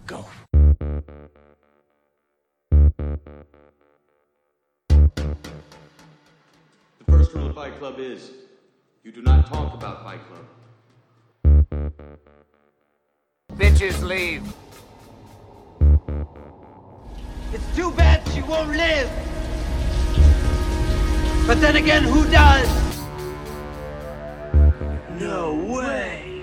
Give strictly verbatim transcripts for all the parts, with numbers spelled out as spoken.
Go. The first rule of Fight Club is, you do not talk about Fight Club. Bitches leave. It's too bad she won't live. But then again, who does? No way.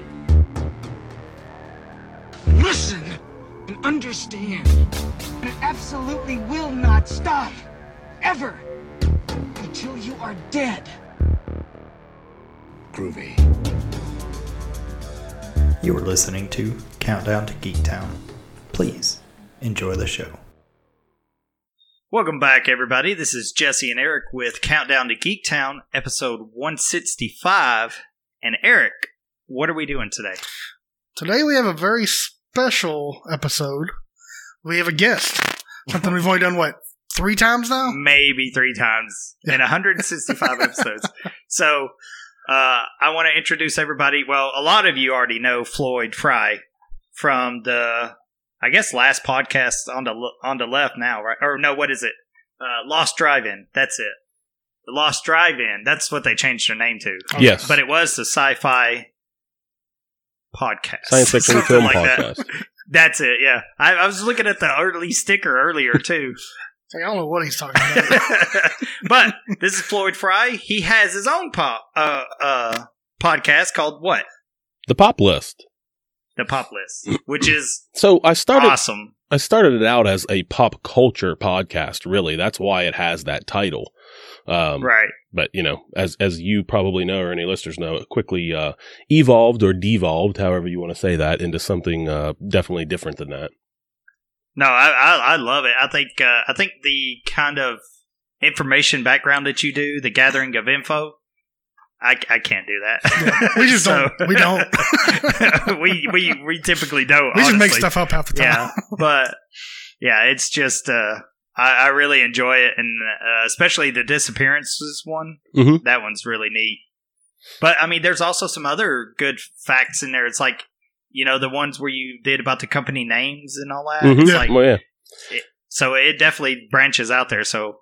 Listen and understand. It absolutely will not stop. Ever. Until you are dead. Groovy. You are listening to Countdown to Geektown. Please enjoy the show. Welcome back, everybody. This is Jesse and Eric with Countdown to Geektown, episode one sixty-five. And Eric, what are we doing today? Today we have a very special episode. We have a guest. Something we've only done, what, three times now? Maybe three times in one hundred sixty-five episodes. So, uh, I want to introduce everybody. Well, a lot of you already know Floyd Fry from the, I guess, last podcast on the on the left now, right? Or no, what is it? Uh, Lost Drive-In. That's it. The Lost Drive-In. That's what they changed their name to. Yes. But it was the Sci-Fi Podcast. Science fiction film like podcast. That. That's it, yeah. I, I was looking at the early sticker earlier, too. I don't know what he's talking about. But this is Floyd Fry. He has his own pop uh, uh, podcast called what? The Pop List. The Pop List, which is so I started, awesome. I started it out as a pop culture podcast, really. That's why it has that title. Um, right. But, you know, as as you probably know, or any listeners know, it quickly uh, evolved or devolved, however you want to say that, into something uh, definitely different than that. No, I, I, I love it. I think uh, I think the kind of information background that you do, the gathering of info, I, I can't do that. Yeah, we just so, don't. We don't. we, we we typically don't. We honestly. just make stuff up half the time. Yeah, but yeah, it's just uh, I, I really enjoy it, and uh, especially the disappearances one. Mm-hmm. That one's really neat. But I mean, there's also some other good facts in there. It's like, you know, the ones where you did about the company names and all that. Mm-hmm. It's Yeah. like, Well, yeah. it, so it definitely branches out there. So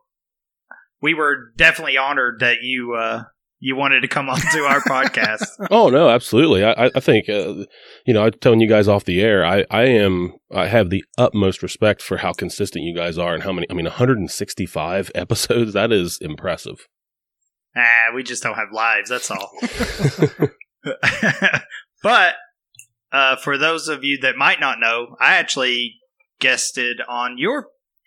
we were definitely honored that you uh, you wanted to come on to our podcast. Oh, no, absolutely. I, I think, uh, you know, I'm telling you guys off the air, I, I am, I have the utmost respect for how consistent you guys are and how many, I mean, one hundred sixty-five episodes. That is impressive. Ah, we just don't have lives. That's all. But uh, for those of you that might not know, I actually guested on your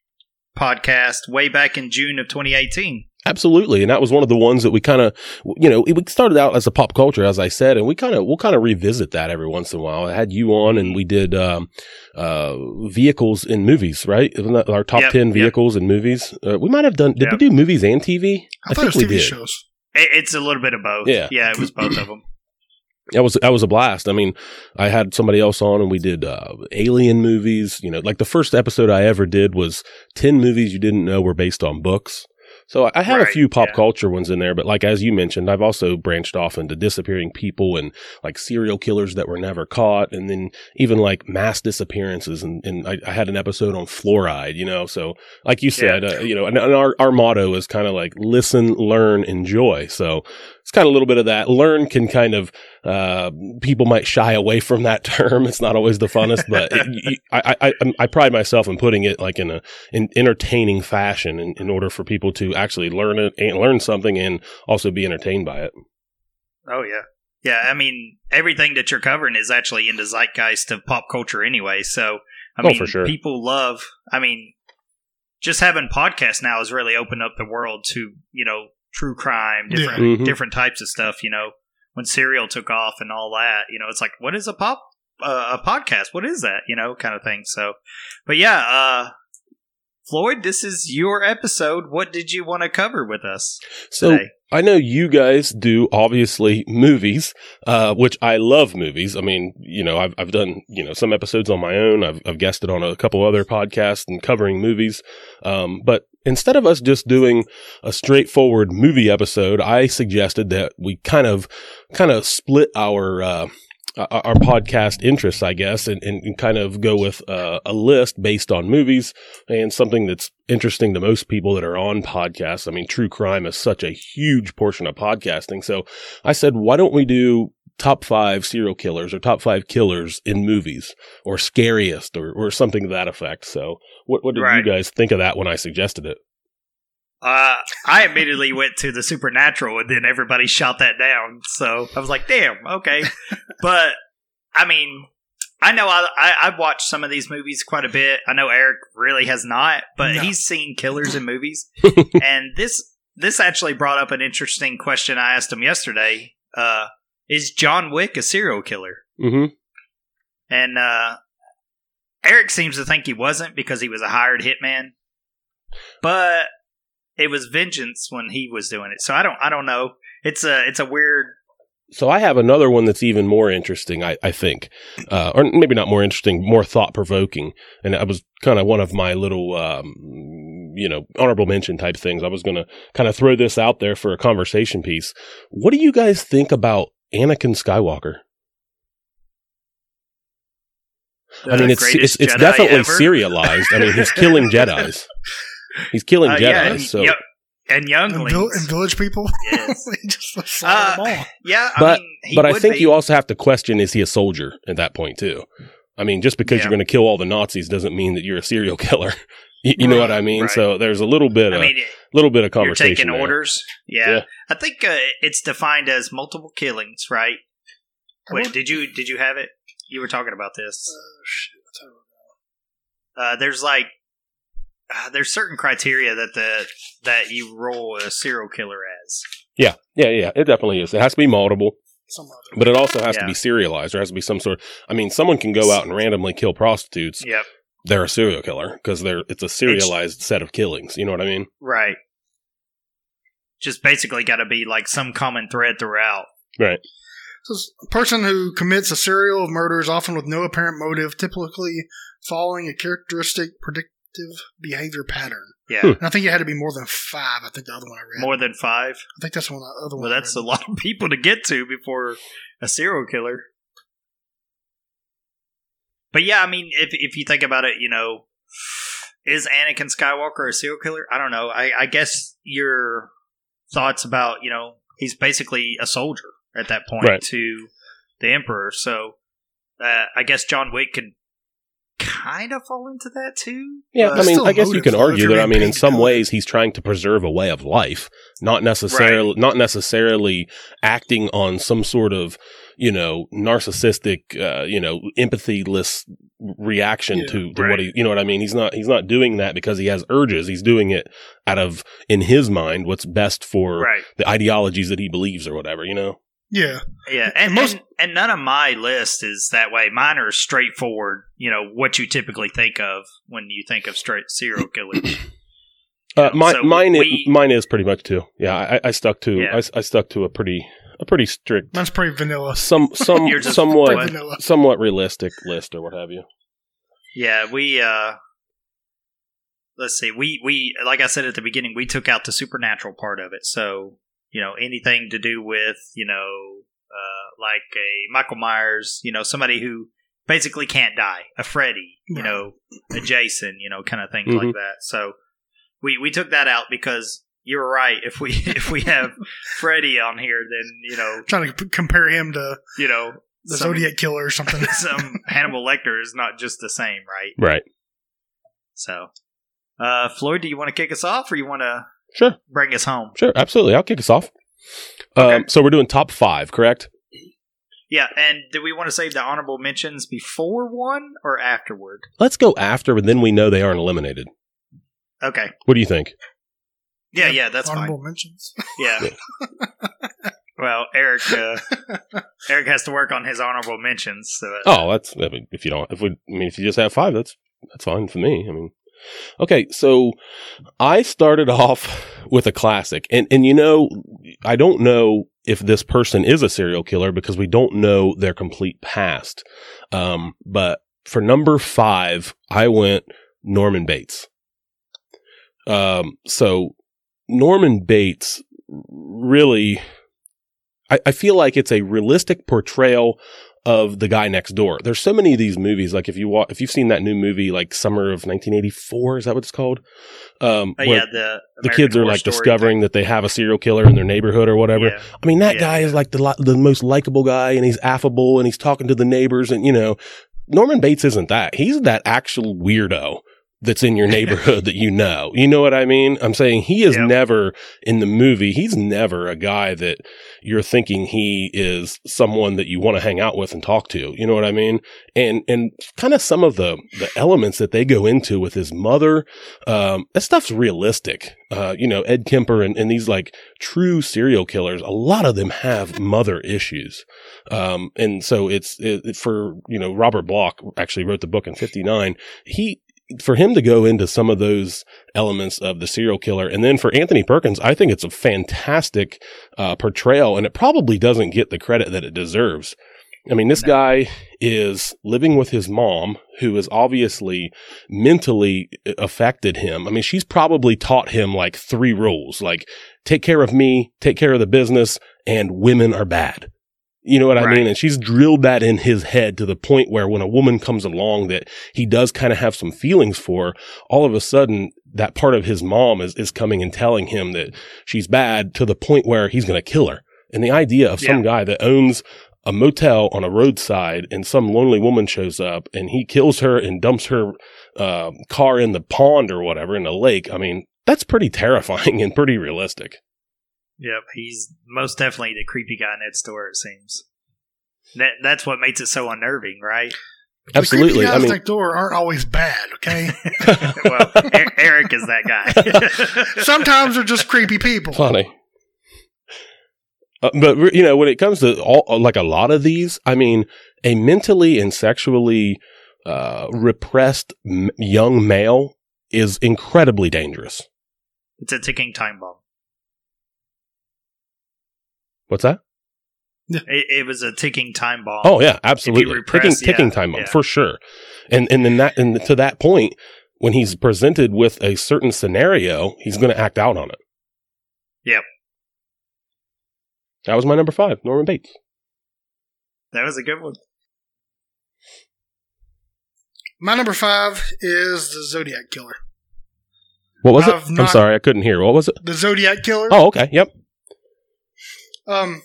podcast way back in June of twenty eighteen. Absolutely, and that was one of the ones that we kind of, you know, we started out as a pop culture, as I said, and we kind of, we'll kind of revisit that every once in a while. I had you on, and we did um, uh, vehicles in movies, right? Isn't that our top yep, ten yep. vehicles in movies? Uh, we might have done. Did yep. we do movies and T V? I, I thought it was we T V did. shows. It, it's a little bit of both. Yeah, yeah, it was both of them. That was that was a blast. I mean, I had somebody else on, and we did uh, alien movies. You know, like the first episode I ever did was ten movies you didn't know were based on books. So I have right, a few pop yeah. culture ones in there, but like as you mentioned, I've also branched off into disappearing people and like serial killers that were never caught, and then even like mass disappearances. And, and I, I had an episode on fluoride, you know. So like you said, yeah. uh, you know, and, and our our motto is kind of like listen, learn, enjoy. So it's kind of a little bit of that. Learn can kind of uh, people might shy away from that term. It's not always the funnest, but it, I, I I I pride myself in putting it like in a in entertaining fashion in, in order for people to actually learn it and learn something and also be entertained by it. Oh yeah, yeah. I mean, everything that you're covering is actually in the zeitgeist of pop culture anyway. So I oh, mean, for sure. people love. I mean, just having podcasts now has really opened up the world to, you know, true crime, different yeah. mm-hmm. different types of stuff. You know, when Serial took off and all that, you know, it's like, what is a pop uh, a podcast? What is that? You know, kind of thing. So, but yeah, uh, Floyd, this is your episode. What did you want to cover with us so, today? I know you guys do obviously movies, uh, which I love movies. I mean, you know, I've, I've done, you know, some episodes on my own. I've, I've guested on a couple other podcasts and covering movies. Um, but instead of us just doing a straightforward movie episode, I suggested that we kind of, kind of split our, uh, uh, our podcast interests, I guess, and, and, and kind of go with uh, a list based on movies and something that's interesting to most people that are on podcasts. I mean, true crime is such a huge portion of podcasting. So I said, why don't we do top five serial killers or top five killers in movies or scariest or, or something to that effect. So what, what did Right. you guys think of that when I suggested it? Uh, I immediately went to the Supernatural, and then everybody shot that down. So I was like, "Damn, okay." But I mean, I know I, I I've watched some of these movies quite a bit. I know Eric really has not, but No. he's seen killers in movies. And this this actually brought up an interesting question I asked him yesterday. Uh, is John Wick a serial killer? Mm-hmm. And uh, Eric seems to think he wasn't because he was a hired hitman, but it was vengeance when he was doing it. So I don't, I don't know. It's a, it's a weird. So I have another one that's even more interesting, I, I think, uh, or maybe not more interesting, more thought provoking. And that was kind of one of my little, um, you know, honorable mention type things. I was going to kind of throw this out there for a conversation piece. What do you guys think about Anakin Skywalker? I mean, it's it's, it's definitely ever. serialized. I mean, he's killing Jedis. He's killing Uh, Jedis. yeah, and, so. yo- and And, younglings. vil- and village people. Yes. He just slaughtered them Uh, all. yeah, I But mean, he but I would think be. you also have to question: is he a soldier at that point too? I mean, just because Yeah. you're going to kill all the Nazis doesn't mean that you're a serial killer. you you know what I mean? Right. So there's a little bit I of mean, little bit of you're conversation. taking there. orders. Yeah. Yeah. I think uh, it's defined as multiple killings, right? Wait, did you did you have it? You were talking about this. Oh, shit. I don't know. Uh, there's like uh, there's certain criteria that the that you roll a serial killer as. Yeah, yeah, yeah. It definitely is. It has to be multiple, Some other. but it also has to Yeah. be serialized. There has to be some sort. I mean, someone can go out and randomly kill prostitutes. Yep. They're a serial killer because they're it's a serialized set of killings. You know what I mean? Right. Just basically got to be like some common thread throughout. Right. So it's a person who commits a serial of murders, often with no apparent motive, typically following a characteristic predictive behavior pattern. Yeah. Hmm. And I think it had to be more than five. I think the other one I read. More than five. I think that's one. The other one. Well, I that's a read. lot of people to get to before a serial killer. But yeah, I mean, if if you think about it, you know, is Anakin Skywalker a serial killer? I don't know. I, I guess your thoughts about, you know, he's basically a soldier at that point Right. to the Emperor. So uh, I guess John Wick could kind of fall into that too. Yeah, But- I mean, still I guess you motive, can though, if argue you're that. I being mean, in paid to some do it. ways, he's trying to preserve a way of life, not necessarily, not necessarily acting on some sort of, you know, narcissistic, uh, you know, empathyless reaction Yeah, to, to right. what he, you know what I mean? He's not, he's not doing that because he has urges. He's doing it out of, in his mind, what's best for right. the ideologies that he believes or whatever. You know? Yeah. Yeah, and, Most- and and none of my list is that way. Mine are straightforward. You know what you typically think of when you think of straight serial killers. Uh, know, mine, so mine, we- is, mine is pretty much too. Yeah, I, I stuck to, Yeah. I, I stuck to a pretty, a pretty strict, Mine's pretty vanilla. some, some, You're just- somewhat, Pretty vanilla. somewhat realistic list or what have you. Yeah, we. uh Let's see. We we like I said at the beginning, we took out the supernatural part of it. So you know anything to do with you know uh like a Michael Myers, you know somebody who basically can't die, a Freddy, you Right. know, a Jason, you know, kind of things Mhm. like that. So we we took that out because you were right. If we if we have Freddy on here, then you know Trying to p- compare him to you know the some- Zodiac Killer or something. some Hannibal Lecter is not just the same, right? Right. So, uh, Floyd, do you want to kick us off, or you want to Sure. bring us home? Sure. Absolutely. I'll kick us off. Okay. Um, so we're doing top five, correct? Yeah, and do we want to save the honorable mentions before one or afterward? Let's go after, and then we know they aren't eliminated. Okay. What do you think? Yeah, yeah, that's Honorable fine. mentions. Yeah. Well, Eric, uh, Eric has to work on his honorable mentions. So uh, Oh, that's I mean, if you don't. If we, I mean, if you just have five, that's that's fine for me. I mean, okay. So I started off with a classic, and and you know, I don't know if this person is a serial killer because we don't know their complete past. Um, but for number five, I went Norman Bates. Um, so Norman Bates really, I, I feel like it's a realistic portrayal of the guy next door. There's so many of these movies. Like if you wa- if you've seen that new movie, like Summer of nineteen eighty-four, is that what it's called? Um, Oh, where yeah, the the American kids are Horror like Story discovering thing. that they have a serial killer in their neighborhood or whatever. Yeah. I mean, that Yeah, guy yeah. is like the li- the most likable guy, and he's affable, and he's talking to the neighbors, and you know, Norman Bates isn't that. He's that actual weirdo that's in your neighborhood that you know. You know what I mean? I'm saying he is Yep. never in the movie. He's never a guy that you're thinking he is someone that you want to hang out with and talk to. You know what I mean? And, and kind of some of the, the elements that they go into with his mother, um, that stuff's realistic. Uh, you know, Ed Kemper and, and these like true serial killers, a lot of them have mother issues. Um, and so it's, it, for, you know, Robert Bloch actually wrote the book in fifty-nine. He, for him to go into some of those elements of the serial killer, and then for Anthony Perkins, I think it's a fantastic uh, portrayal, and it probably doesn't get the credit that it deserves. I mean, this guy is living with his mom, who has obviously mentally affected him. I mean, she's probably taught him like three rules, like take care of me, take care of the business, and women are bad. You know what I Right. mean? And she's drilled that in his head to the point where when a woman comes along that he does kind of have some feelings for, all of a sudden that part of his mom is, is coming and telling him that she's bad to the point where he's going to kill her. And the idea of some Yeah. guy that owns a motel on a roadside and some lonely woman shows up and he kills her and dumps her uh, car in the pond or whatever, in the lake. I mean, that's pretty terrifying and pretty realistic. Yep, he's most definitely the creepy guy next door, it seems. That That's what makes it so unnerving, right? Absolutely. The creepy I guys mean, next door aren't always bad, okay? Well, E- Eric is that guy. Sometimes they're just creepy people. funny. Uh, but you know, when it comes to all, like a lot of these, I mean, a mentally and sexually uh, repressed m- young male is incredibly dangerous. It's a ticking time bomb. What's that? It, it was a ticking time bomb. Oh yeah, absolutely. repress, ticking, ticking yeah, time bomb yeah. for sure. And and then that and to that point, when he's presented with a certain scenario, he's going to act out on it. Yep. That was my number five, Norman Bates. That was a good one. My number five is the Zodiac Killer. What was I've it? I'm not- sorry, I couldn't hear. What was it? The Zodiac Killer. Oh, okay. Yep. Um,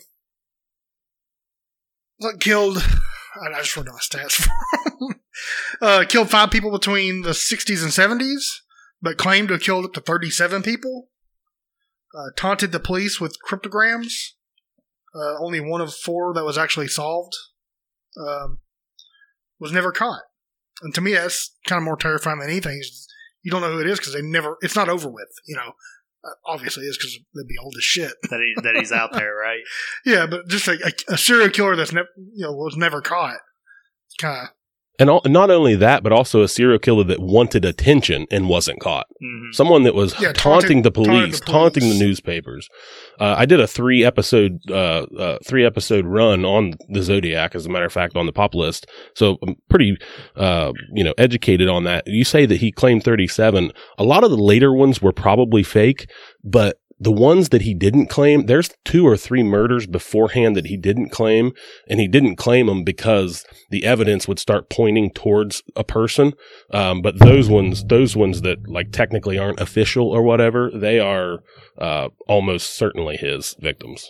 look, killed. I just wrote down the stats. for him. uh, killed five people between the sixties and seventies, but claimed to have killed up to thirty-seven people. Uh, taunted the police with cryptograms. Uh, only one of four that was actually solved. Um, was never caught. And to me, that's kind of more terrifying than anything. You don't know who it is because they never. It's not over with. You know, uh, obviously it's because they'd be old as shit. That he, that he's out there, right? Yeah, but just a, a, a serial killer that's never, you know, was never caught. Kind of. And all, not only that, but also a serial killer that wanted attention and wasn't caught. Mm-hmm. Someone that was Yeah, taunting taunted- the taunted police, the taunting the police. newspapers. Uh, I did a three episode, uh, uh, three episode run on the Zodiac, as a matter of fact, on the Pop List. So I'm pretty, uh, you know, educated on that. You say that he claimed thirty-seven. A lot of the later ones were probably fake, but the ones that he didn't claim, there's two or three murders beforehand that he didn't claim, and he didn't claim them because the evidence would start pointing towards a person. Um, but those ones, those ones that like technically aren't official or whatever, they are uh, almost certainly his victims.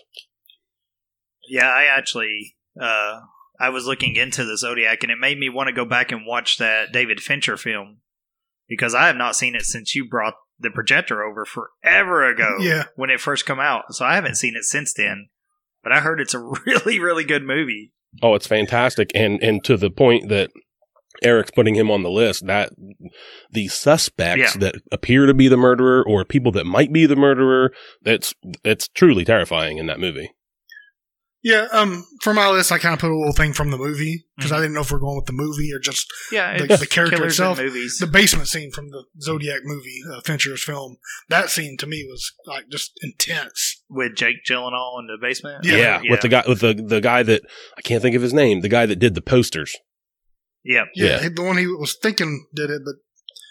Yeah, I actually, uh, I was looking into the Zodiac, and it made me want to go back and watch that David Fincher film because I have not seen it since you brought the projector over forever ago. Yeah. When it first come out, so I haven't seen it since then. But I heard it's a really, really good movie. Oh, it's fantastic, and and to the point that Eric's putting him on the list, that the suspects Yeah. that appear to be the murderer or people that might be the murderer, it's it's truly terrifying in that movie. Yeah, um, for my list, I kind of put a little thing from the movie because Mhm. I didn't know if we're going with the movie or just Yeah, The- it's the character killers in itself, movies. the basement scene from the Zodiac movie, uh, Fincher's film. That scene to me was like just intense. With Jake Gyllenhaal in the basement. Yeah. Yeah, with the guy with the the guy that I can't think of his name, the guy that did the posters. Yep. Yeah, Yeah. he- the one he was thinking did it, but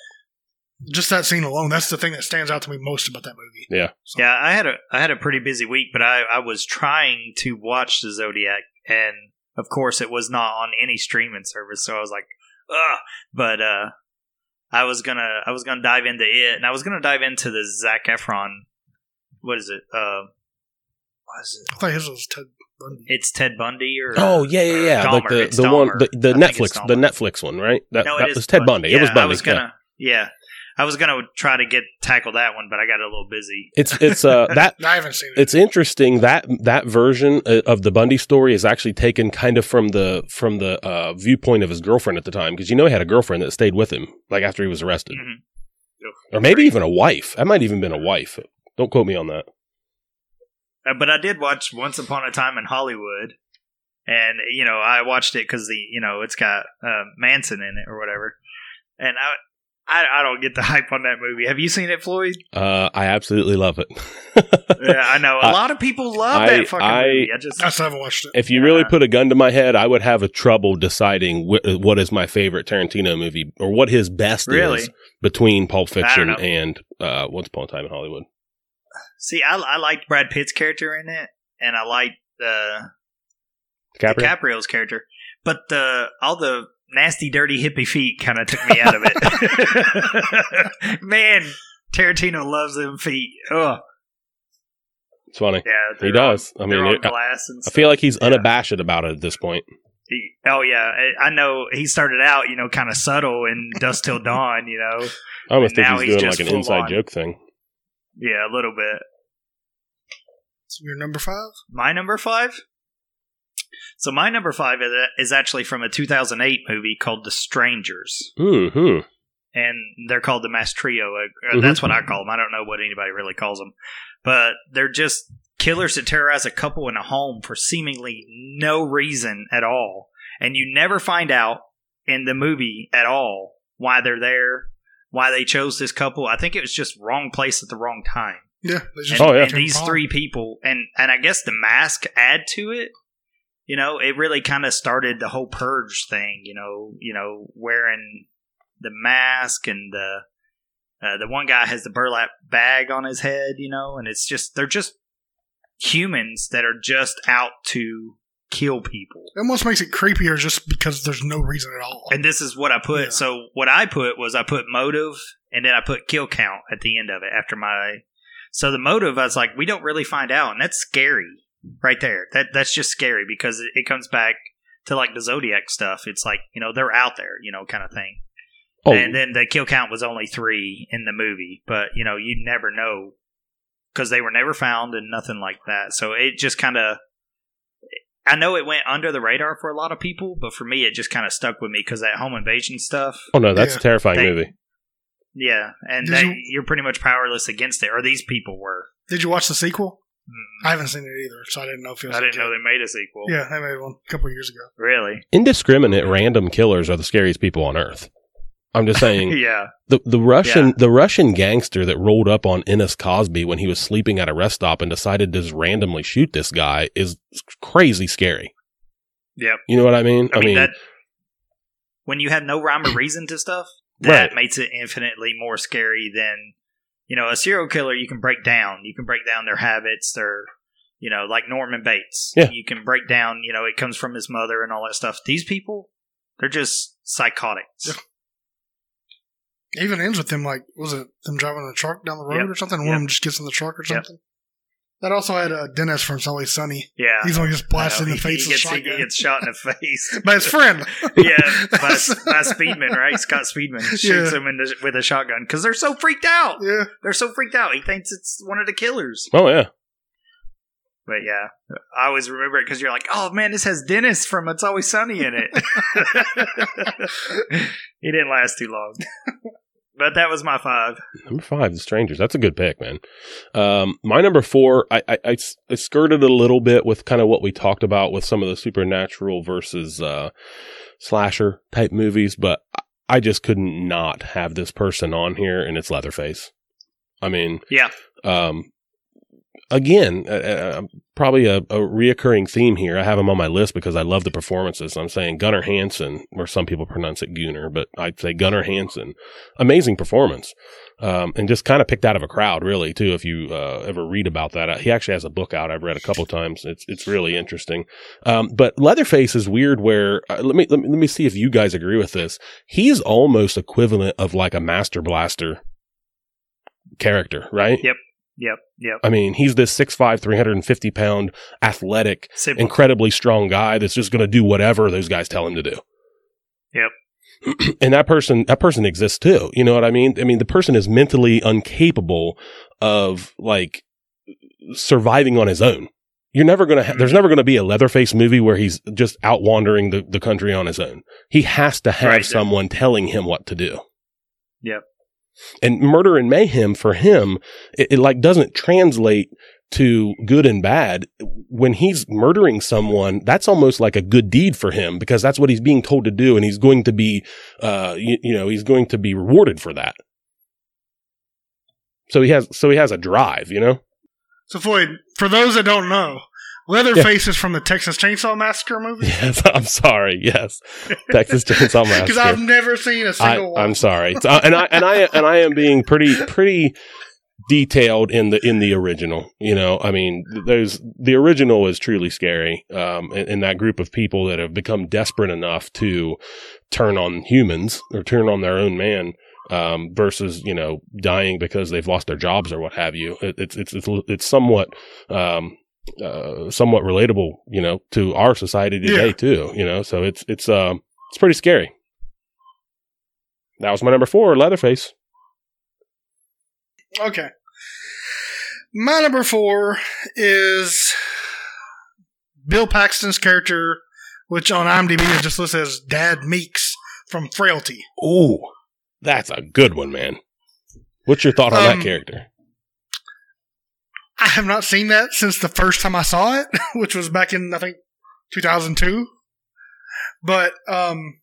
just that scene alone, that's the thing that stands out to me most about that movie. Yeah. So, Yeah, I had a I had a pretty busy week, but I, I was trying to watch the Zodiac, and of course, it was not on any streaming service, so I was like, ugh. But uh, I was gonna, I was gonna dive into it, and I was gonna dive into the Zac Efron. What is it? Uh, what is it? I thought his was Ted Bundy. It's Ted Bundy, or Oh yeah, yeah, yeah. Dahmer. Like the, It's the Dahmer. one, the, the I think it's Netflix, the Dahmer. Netflix one, right? That, No, it that is was Ted Bundy. Yeah, it was Bundy. I was yeah. gonna, yeah. I was gonna try to get tackle that one, but I got a little busy. It's it's uh that I haven't seen it. it's interesting that that version uh, of the Bundy story is actually taken kind of from the from the uh, viewpoint of his girlfriend at the time, because you know he had a girlfriend that stayed with him like after he was arrested, Mm-hmm. or maybe even a wife. That might even been a wife. Don't quote me on that. Uh, but I did watch Once Upon a Time in Hollywood, and you know I watched it because the you know it's got uh, Manson in it or whatever, and I, I I don't get the hype on that movie. Have you seen it, Floyd? Uh, I absolutely love it. Yeah, I know a I- lot of people love I- that fucking I- movie. I just I still haven't watched it. If you Yeah. really put a gun to my head, I would have a trouble deciding wh- what is my favorite Tarantino movie or what his best Really? is between Pulp Fiction know. and uh, Once Upon a Time in Hollywood. see. I I liked Brad Pitt's character in it, and I liked uh, DiCaprio? DiCaprio's character, but the all the nasty, dirty hippie feet kind of took me out of it. Man, Tarantino loves them feet. Ugh. It's funny. Yeah, He they're does. On, I mean, they're on it- glass and I stuff. feel like he's Yeah. unabashed about it at this point. He- oh yeah, I, I know. He started out, you know, kind of subtle in Dust Till Dawn. You know, I almost And think now he's he's doing just like an full inside on. joke thing. yeah, a little bit. So your number five? My number five. So my number five is, is actually from a two thousand eight movie called The Strangers, Hmm. and they're called the Mass Trio. Uh, Mhm. That's what I call them. I don't know what anybody really calls them, but they're just killers that terrorize a couple in a home for seemingly no reason at all, and you never find out in the movie at all why they're there, why they chose this couple. I think it was just wrong place at the wrong time. Yeah. They just And, Oh, yeah. and these three people, and and I guess the mask add to it. You know, it really kind of started the whole purge thing. You know, you know, wearing the mask, and the uh, the one guy has the burlap bag on his head. You know, and it's just they're just humans that are just out to kill people. It almost makes it creepier just because there's no reason at all. And this is what I put. Yeah. So what I put was I put motive, and then I put kill count at the end of it after my. So the motive, I was like, we don't really find out, and that's scary right there. That that's just scary because it, it comes back to like the Zodiac stuff. It's like, you know, they're out there, you know, kind of thing. Oh, And then the kill count was only three in the movie, but you know, you never know because they were never found and nothing like that. So it just kind of. I know it went under the radar for a lot of people, but for me, it just kind of stuck with me because that home invasion stuff. oh no, that's Yeah. a terrifying They- movie. Yeah, and Did that, you- you're pretty much powerless against it, or these people were. Did you watch the sequel? Mm. I haven't seen it either, so I didn't know if it was. I didn't legit. know they made a sequel. Yeah, they made one a couple of years ago. Really? Indiscriminate random killers are the scariest people on earth. I'm just saying. Yeah. The the Russian Yeah. the Russian gangster that rolled up on Ennis Cosby when he was sleeping at a rest stop and decided to just randomly shoot this guy is crazy scary. Yep. You know what I mean? I, mean, that when you have no rhyme or reason to stuff, that Right. makes it infinitely more scary than, you know, a serial killer. You can break down. You can break down their habits. Their, you know, like Norman Bates. Yeah. You can break down. You know, it comes from his mother and all that stuff. These people, they're just psychotics. Yeah. It even ends with them like, was it them driving a truck down the road Yep. or something? One Yep. of them just gets in the truck or Yep. something. That also had uh, Dennis from It's Always Sunny. Yeah. He's only just blasted I in know. the face he, with a gets, he shotgun. gets shot in the face. By his friend. Yeah, by, by Speedman, right? Scott Speedman shoots Yeah. him in the, with a shotgun because they're so freaked out. Yeah. They're so freaked out. He thinks it's one of the killers. Oh yeah. But yeah, I always remember it because you're like, oh man, this has Dennis from It's Always Sunny in it. He didn't last too long. But that was my five. Number five, The Strangers. That's a good pick, man. Um, my number four, I, I, I, s- I skirted a little bit with kind of what we talked about with some of the supernatural versus uh, slasher type movies, but I- I just couldn't not have this person on here, and it's Leatherface. I mean, Yeah. um, again, uh, uh, probably a, a reoccurring theme here. I have him on my list because I love the performances. I'm saying Gunnar Hansen, or some people pronounce it Gunnar, but I'd say Gunnar Hansen. Amazing performance. Um, and just kind of picked out of a crowd, really, too, if you uh, ever read about that. He actually has a book out I've read a couple times. It's it's really interesting. Um, but Leatherface is weird where, uh, let me, let me let me see if you guys agree with this. He's almost equivalent of like a Master Blaster character, right? Yep. Yep. Yep. I mean, he's this six five, three hundred fifty pound, athletic, Simple. incredibly strong guy that's just going to do whatever those guys tell him to do. Yep. And that person, that person exists too. You know what I mean? I mean, the person is mentally incapable of like surviving on his own. You're never going to, ha- there's never going to be a Leatherface movie where he's just out wandering the, the country on his own. He has to have Right. someone telling him what to do. Yep. And Murder and Mayhem for him, it, it like doesn't translate to good and bad. When he's murdering someone, that's almost like a good deed for him because that's what he's being told to do. And he's going to be, uh, you, you know, he's going to be rewarded for that. So he has, so he has a drive, you know? So Floyd, for those that don't know, Leatherface is from the Texas Chainsaw Massacre movie. Yes, I'm sorry. Yes, Texas Chainsaw Massacre. Because I've never seen a single I, one. I'm sorry, It's- uh, and I and I and I am being pretty pretty detailed in the in the original. You know, I mean, there's the original is truly scary. Um, and, and that group of people that have become desperate enough to turn on humans or turn on their own man. Um, versus, you know, dying because they've lost their jobs or what have you. It, it's, it's, it's, it's somewhat, um, uh, somewhat relatable, you know, to our society today Yeah. too, you know, so it's, it's, um, it's pretty scary. That was my number four, Leatherface. Okay. My number four is Bill Paxton's character, which on IMDb is just listed as Dad Meeks from Frailty. Ooh, that's a good one, man. What's your thought on Um, that character? I have not seen that since the first time I saw it, which was back in, I think, two thousand two. But, um,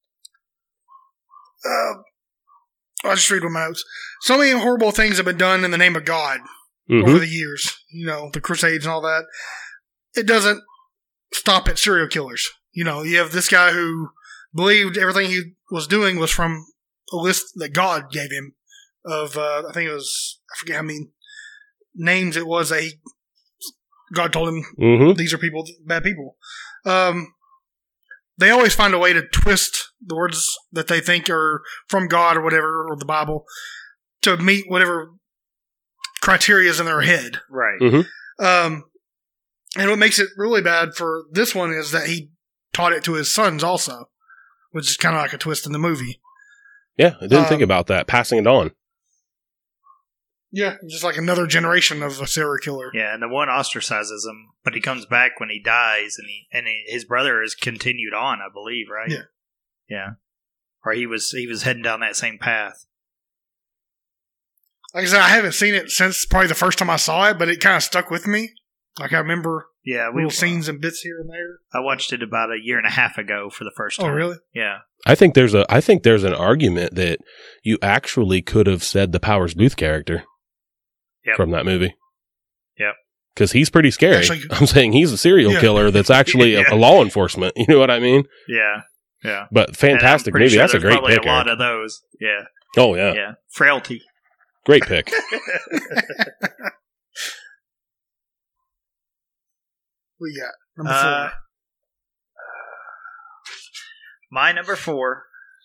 uh, I'll just read one of my notes. So many horrible things have been done in the name of God over Mm-hmm. the years. You know, the Crusades and all that. It doesn't stop at serial killers. You know, you have this guy who believed everything he was doing was from a list that God gave him of, uh, I think it was, I forget how many names it was that he, God told him, Mm-hmm. these are people, bad people. Um, they always find a way to twist the words that they think are from God or whatever, or the Bible, to meet whatever criteria is in their head. Right. Mm-hmm. Um, and what makes it really bad for this one is that he taught it to his sons also, which is kind of like a twist in the movie. Yeah, I didn't Um, think about that. Passing it on. Yeah, just like another generation of a serial killer. Yeah, and the one ostracizes him, but he comes back when he dies, and he and he, his brother has continued on, I believe, right? Yeah. Yeah. Or he was he was heading down that same path. Like I said, I haven't seen it since probably the first time I saw it, but it kind of stuck with me. Like I remember Yeah, we little scenes and bits here and there. I watched it about a year and a half ago for the first time. Oh, really? Yeah. I think there's a I think there's an argument that you actually could have said the Powers Booth character Yep. from that movie. Yep. Because he's pretty scary. Actually- I'm saying he's a serial Yeah. killer that's actually Yeah. a, a law enforcement. You know what I mean? Yeah. Yeah. But fantastic And I'm pretty movie. sure That's a there's great probably pick. a lot Eric. of those. Yeah. Oh yeah. Yeah. Frailty. Great pick. We got number Uh, four. My number four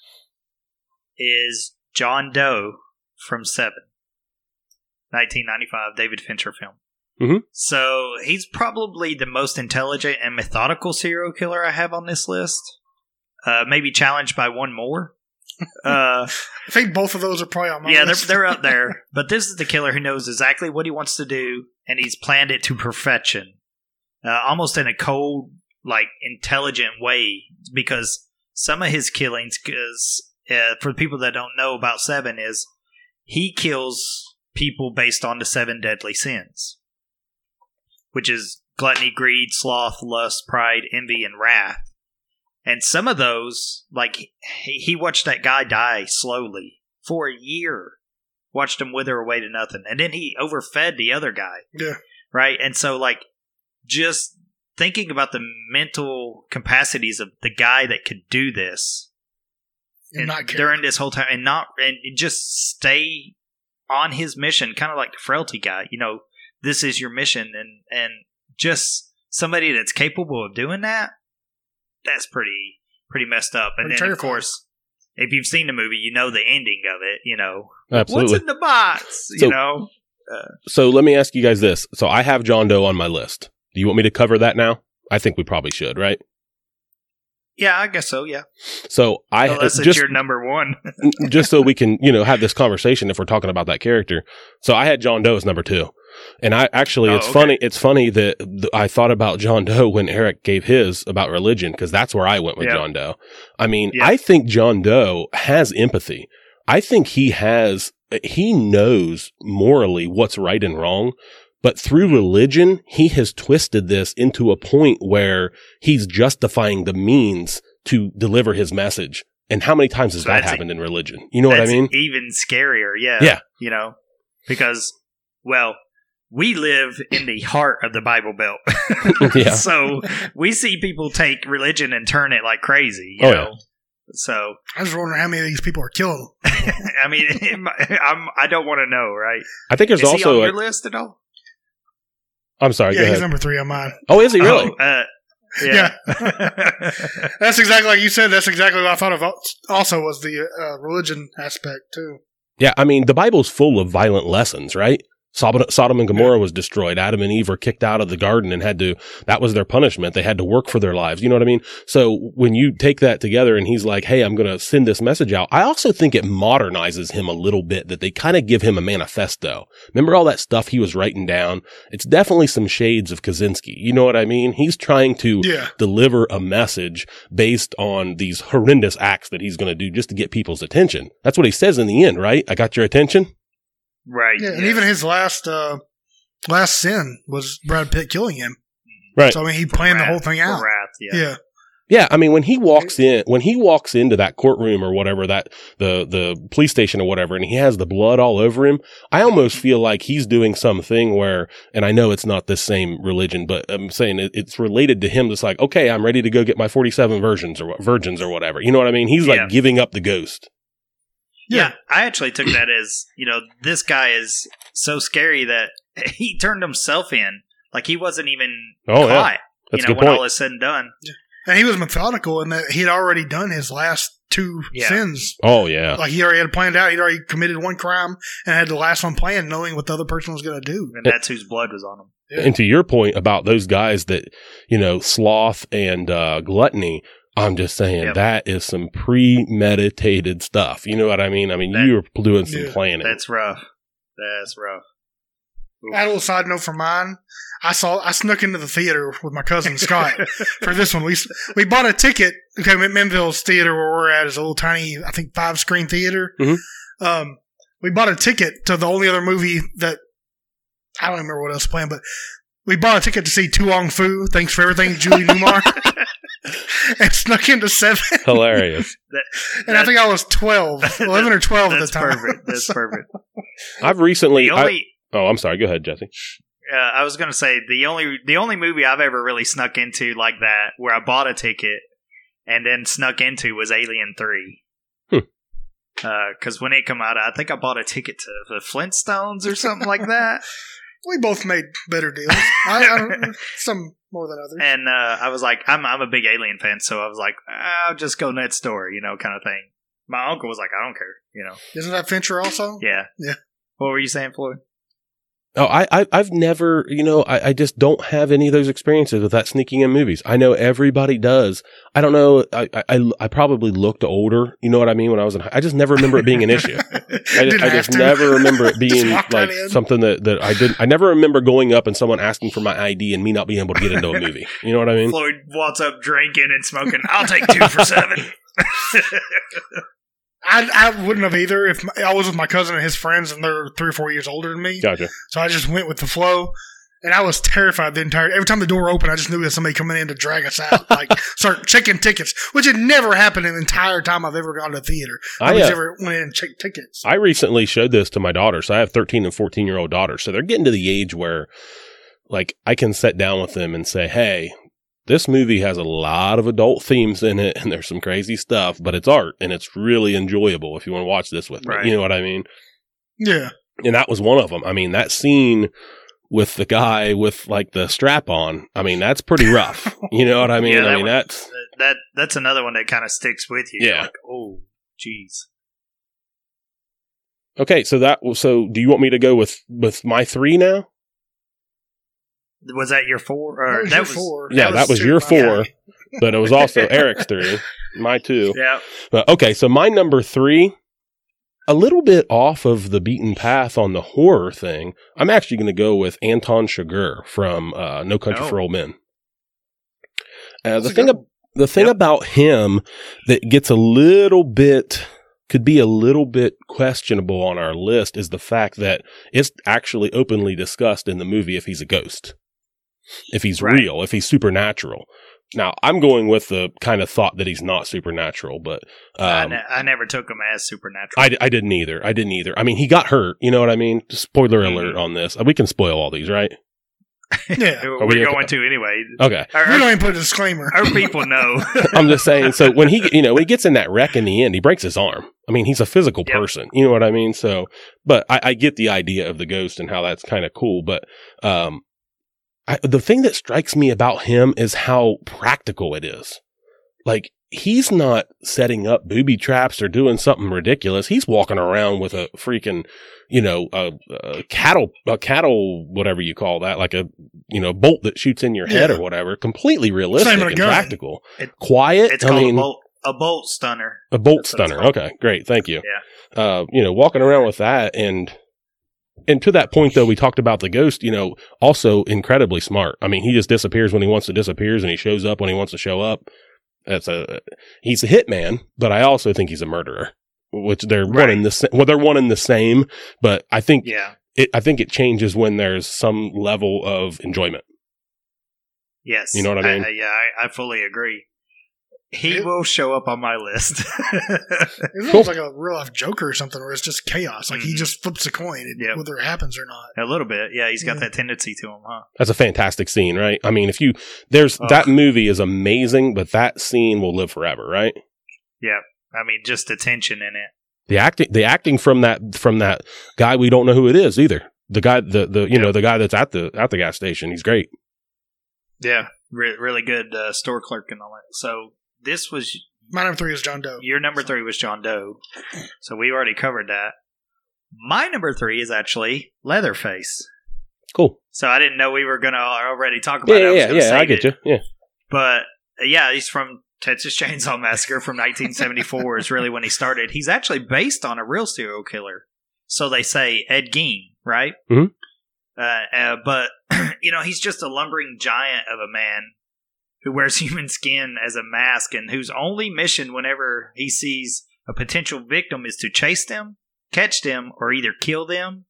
is John Doe from Seven. nineteen ninety-five David Fincher film. Mhm. So he's probably the most intelligent and methodical serial killer I have on this list. Uh, maybe challenged by one more. Uh, I think both of those are probably on my yeah, they're list. they're up there. But this is the killer who knows exactly what he wants to do, and he's planned it to perfection, uh, almost in a cold, like intelligent way. Because some of his killings, because uh, for the people that don't know about Seven, is he kills people based on the seven deadly sins, which is gluttony, greed, sloth, lust, pride, envy, and wrath. And some of those, like, he, he watched that guy die slowly for a year. Watched him wither away to nothing. And then he overfed the other guy. Yeah. right? And so, like, just thinking about the mental capacities of the guy that could do this And and not care. during this whole time, and not and just stay on his mission, kind of like the frailty guy. You know, this is your mission, and and just somebody that's capable of doing that. That's pretty pretty messed up. And Pretty then, of terrifying. course, if you've seen the movie, you know the ending of it. You know, Absolutely. what's in the box? So- you know, So let me ask you guys this. So I have John Doe on my list. Do you want me to cover that now? I think we probably should, right? yeah, I guess so. Yeah, So I unless it's just your number one. just so we can, you know, have this conversation if we're talking about that character. So I had John Doe as number two. And I actually, Oh, it's okay. funny. It's funny that th- I thought about John Doe when Eric gave his about religion, because that's where I went with Yeah. John Doe. I mean, Yeah. I think John Doe has empathy. I think he has, he knows morally what's right and wrong, but through religion, he has twisted this into a point where he's justifying the means to deliver his message. And how many times has So that that's happened in religion? You know what I That's mean? even scarier. Yeah, Yeah. You know, because well, we live in the heart of the Bible Belt, Yeah. so we see people take religion and turn it like crazy. You Oh, know, so I just wonder how many of these people are killing. I mean, it might- I'm, I don't want to know, right? I think there's Is he also, on a- your list at all? I'm sorry, yeah, go he's ahead. number three on mine. Oh, is he really? Oh, uh, yeah. That's exactly like you said. That's exactly what I thought of. Also, was the uh, religion aspect too. Yeah, I mean, the Bible's full of violent lessons, right? Sodom, Sodom and Gomorrah was destroyed. Adam and Eve were kicked out of the garden and had to, that was their punishment. They had to work for their lives. You know what I mean? So when you take that together and he's like, hey, I'm going to send this message out, I also think it modernizes him a little bit, that they kind of give him a manifesto. Remember all that stuff he was writing down? It's definitely some shades of Kaczynski. You know what I mean? He's trying to Yeah. deliver a message based on these horrendous acts that he's going to do just to get people's attention. That's what he says in the end, right? I got your attention. Right. Yeah, and yes. even his last uh, last sin was Brad Pitt killing him. Right. So I mean, he For planned the wrath- whole thing for out. wrath, yeah. Yeah. Yeah, I mean, when he walks in, when he walks into that courtroom or whatever, that the the police station or whatever, and he has the blood all over him, I almost feel like he's doing something where, and I know it's not the same religion, but I'm saying it, it's related to him. It's like, okay, I'm ready to go get my forty-seven virgins or what- virgins or whatever. You know what I mean? He's Yeah. like giving up the ghost. Yeah, I actually took that as, you know, this guy is so scary that he turned himself in. Like, he wasn't even Oh, yeah. caught, That's you a know, good when point. all is said and done. And he was methodical in that he had already done his last two Yeah. sins. Oh yeah, Like he already had planned out. He'd already committed one crime and had the last one planned, knowing what the other person was going to do. And that's whose blood was on him. Yeah. And to your point about those guys that, you know, sloth and uh, gluttony, I'm just saying Yep. that is some premeditated stuff. You know what I mean? I mean, That- you were doing some Yeah. planning. That's rough. That's rough. I had a little side note for mine. I saw I snuck into the theater with my cousin Scott for this one. We we bought a ticket. Okay, Menville's theater where we're at is a little tiny, I think five screen theater. Mhm. Um, we bought a ticket to the only other movie that I don't remember what else playing, but we bought a ticket to see Tu Wong Fu. Thanks for everything, Julie Newmar. And snuck into seven. Hilarious. And I think I was twelve, eleven or twelve at the That's time. perfect. That's So- perfect. I've recently. The only, I, oh, I'm sorry. Go ahead, Jesse. uh, I was gonna say the only the only movie I've ever really snuck into like that, where I bought a ticket and then snuck into, was Alien Three. Hmm. Because when it come out, I think I bought a ticket to the Flintstones or something like that. We both made better deals. I, I don't, some more than others. And uh, I was like, I'm I'm a big Alien fan, so I was like, I'll just go next door, you know, kind of thing. My uncle was like, I don't care, you know. Isn't that Fincher also? Yeah. Yeah. What were you saying, Floyd? Oh, I, I, I've never, you know, I, I just don't have any of those experiences with that sneaking in movies. I know everybody does. I don't know. I, I, I probably looked older. You know what I mean? When I was in, high, I just never remember it being an issue. I just, Didn't I have just to. never remember it Just being walk like right in. something that, that I didn't, I never remember going up and someone asking for my I D and me not being able to get into a movie. You know what I mean? Floyd walks up drinking and smoking. I'll take two for seven. I, I wouldn't have either if my, I was with my cousin and his friends, and they're three or four years older than me. Gotcha. So I just went with the flow, and I was terrified the entire. Every time the door opened, I just knew there was somebody coming in to drag us out, like start checking tickets, which had never happened in the entire time I've ever gone to theater. I, Nobody's uh, ever went in and checked tickets. I recently showed this to my daughters. I have thirteen and fourteen year old daughters. So they're getting to the age where, like I can sit down with them and say, hey, this movie has a lot of adult themes in it and there's some crazy stuff, but it's art and it's really enjoyable if you want to watch this with me. Right. You know what I mean? Yeah. And that was one of them. I mean, that scene with the guy with like the strap on, I mean, that's pretty rough. You know what I mean? Yeah, that I mean, one- that's, That that's another one that kind of sticks with you. You're Yeah. Like, oh, geez. okay. So that, so do you want me to go with, with my three now? Was that your four? Or That was your four. Yeah, that was two your of four, mine. but it was also Eric's three, my two. Yeah. But okay, so my number three, a little bit off of the beaten path on the horror thing. I'm actually going to go with Anton Chigurh from uh, No Country Oh. for Old Men. Uh, the That's a thing, good ab- the thing Yep. about him that gets a little bit, could be a little bit questionable on our list is the fact that it's actually openly discussed in the movie if he's a ghost, if he's Right. real, if he's supernatural. Now, I'm going with the kind of thought that he's not supernatural, but I, um, ne- I never took him as supernatural. I, I didn't either. I didn't either. I mean, he got hurt. You know what I mean? Spoiler Mhm. alert on this. We can spoil all these, right? Yeah. We're we okay? going to anyway. Okay. Our, We don't our, even put a disclaimer. our people know. I'm just saying. So when he, you know, when he gets in that wreck in the end, he breaks his arm. I mean, he's a physical Yep. person. You know what I mean? So, but I, I get the idea of the ghost and how that's kind of cool. But um, I, the thing that strikes me about him is how practical it is. Like, he's not setting up booby traps or doing something ridiculous. He's walking around with a freaking, you know, a, a cattle, a cattle, whatever you call that, like a, you know, bolt that shoots in your head Yeah. or whatever. Completely realistic Same with a and gun. practical. It- Quiet. It's I called mean, a bolt a bolt stunner. a bolt That's what it's stunner. called. Okay, great. Thank you. Yeah. Uh, you know, walking around with that and, and to that point though, we talked about the ghost, you know, also incredibly smart. I mean, he just disappears when he wants to disappear and he shows up when he wants to show up. That's a, he's a hitman, but I also think he's a murderer, which they're one Right. in the same, well, they're one in the same, but I think Yeah. it, I think it changes when there's some level of enjoyment. Yes. You know what I mean? I, yeah, I, I fully agree. He It- will show up on my list. It feels like a real life Joker or something where it's just chaos. Like he Mhm. just flips a coin, and Yep. whether it happens or not. A little bit. Yeah, he's got Yeah. that tendency to him, huh? That's a fantastic scene, right? I mean, if you, there's, Oh. that movie is amazing, but that scene will live forever, right? Yeah. I mean, just the tension in it. The acting, the acting from that, from that guy, we don't know who it is either. The guy, the, the, you Yeah. know, the guy that's at the, at the gas station. He's great. Yeah. Re- really good uh, store clerk and all that. So this was My number three is John Doe. your number three was John Doe. So we already covered that. My number three is actually Leatherface. Cool. So I didn't know we were going to already talk about Yeah, it. I was yeah, gonna yeah. I save get it. you. Yeah. But uh, yeah, he's from Texas Chainsaw Massacre from nineteen seventy-four is really when he started. He's actually based on a real serial killer. So they say Ed Gein, right? Mhm. Uh, uh, but, you know, he's just a lumbering giant of a man who wears human skin as a mask and whose only mission whenever he sees a potential victim is to chase them, catch them, or either kill them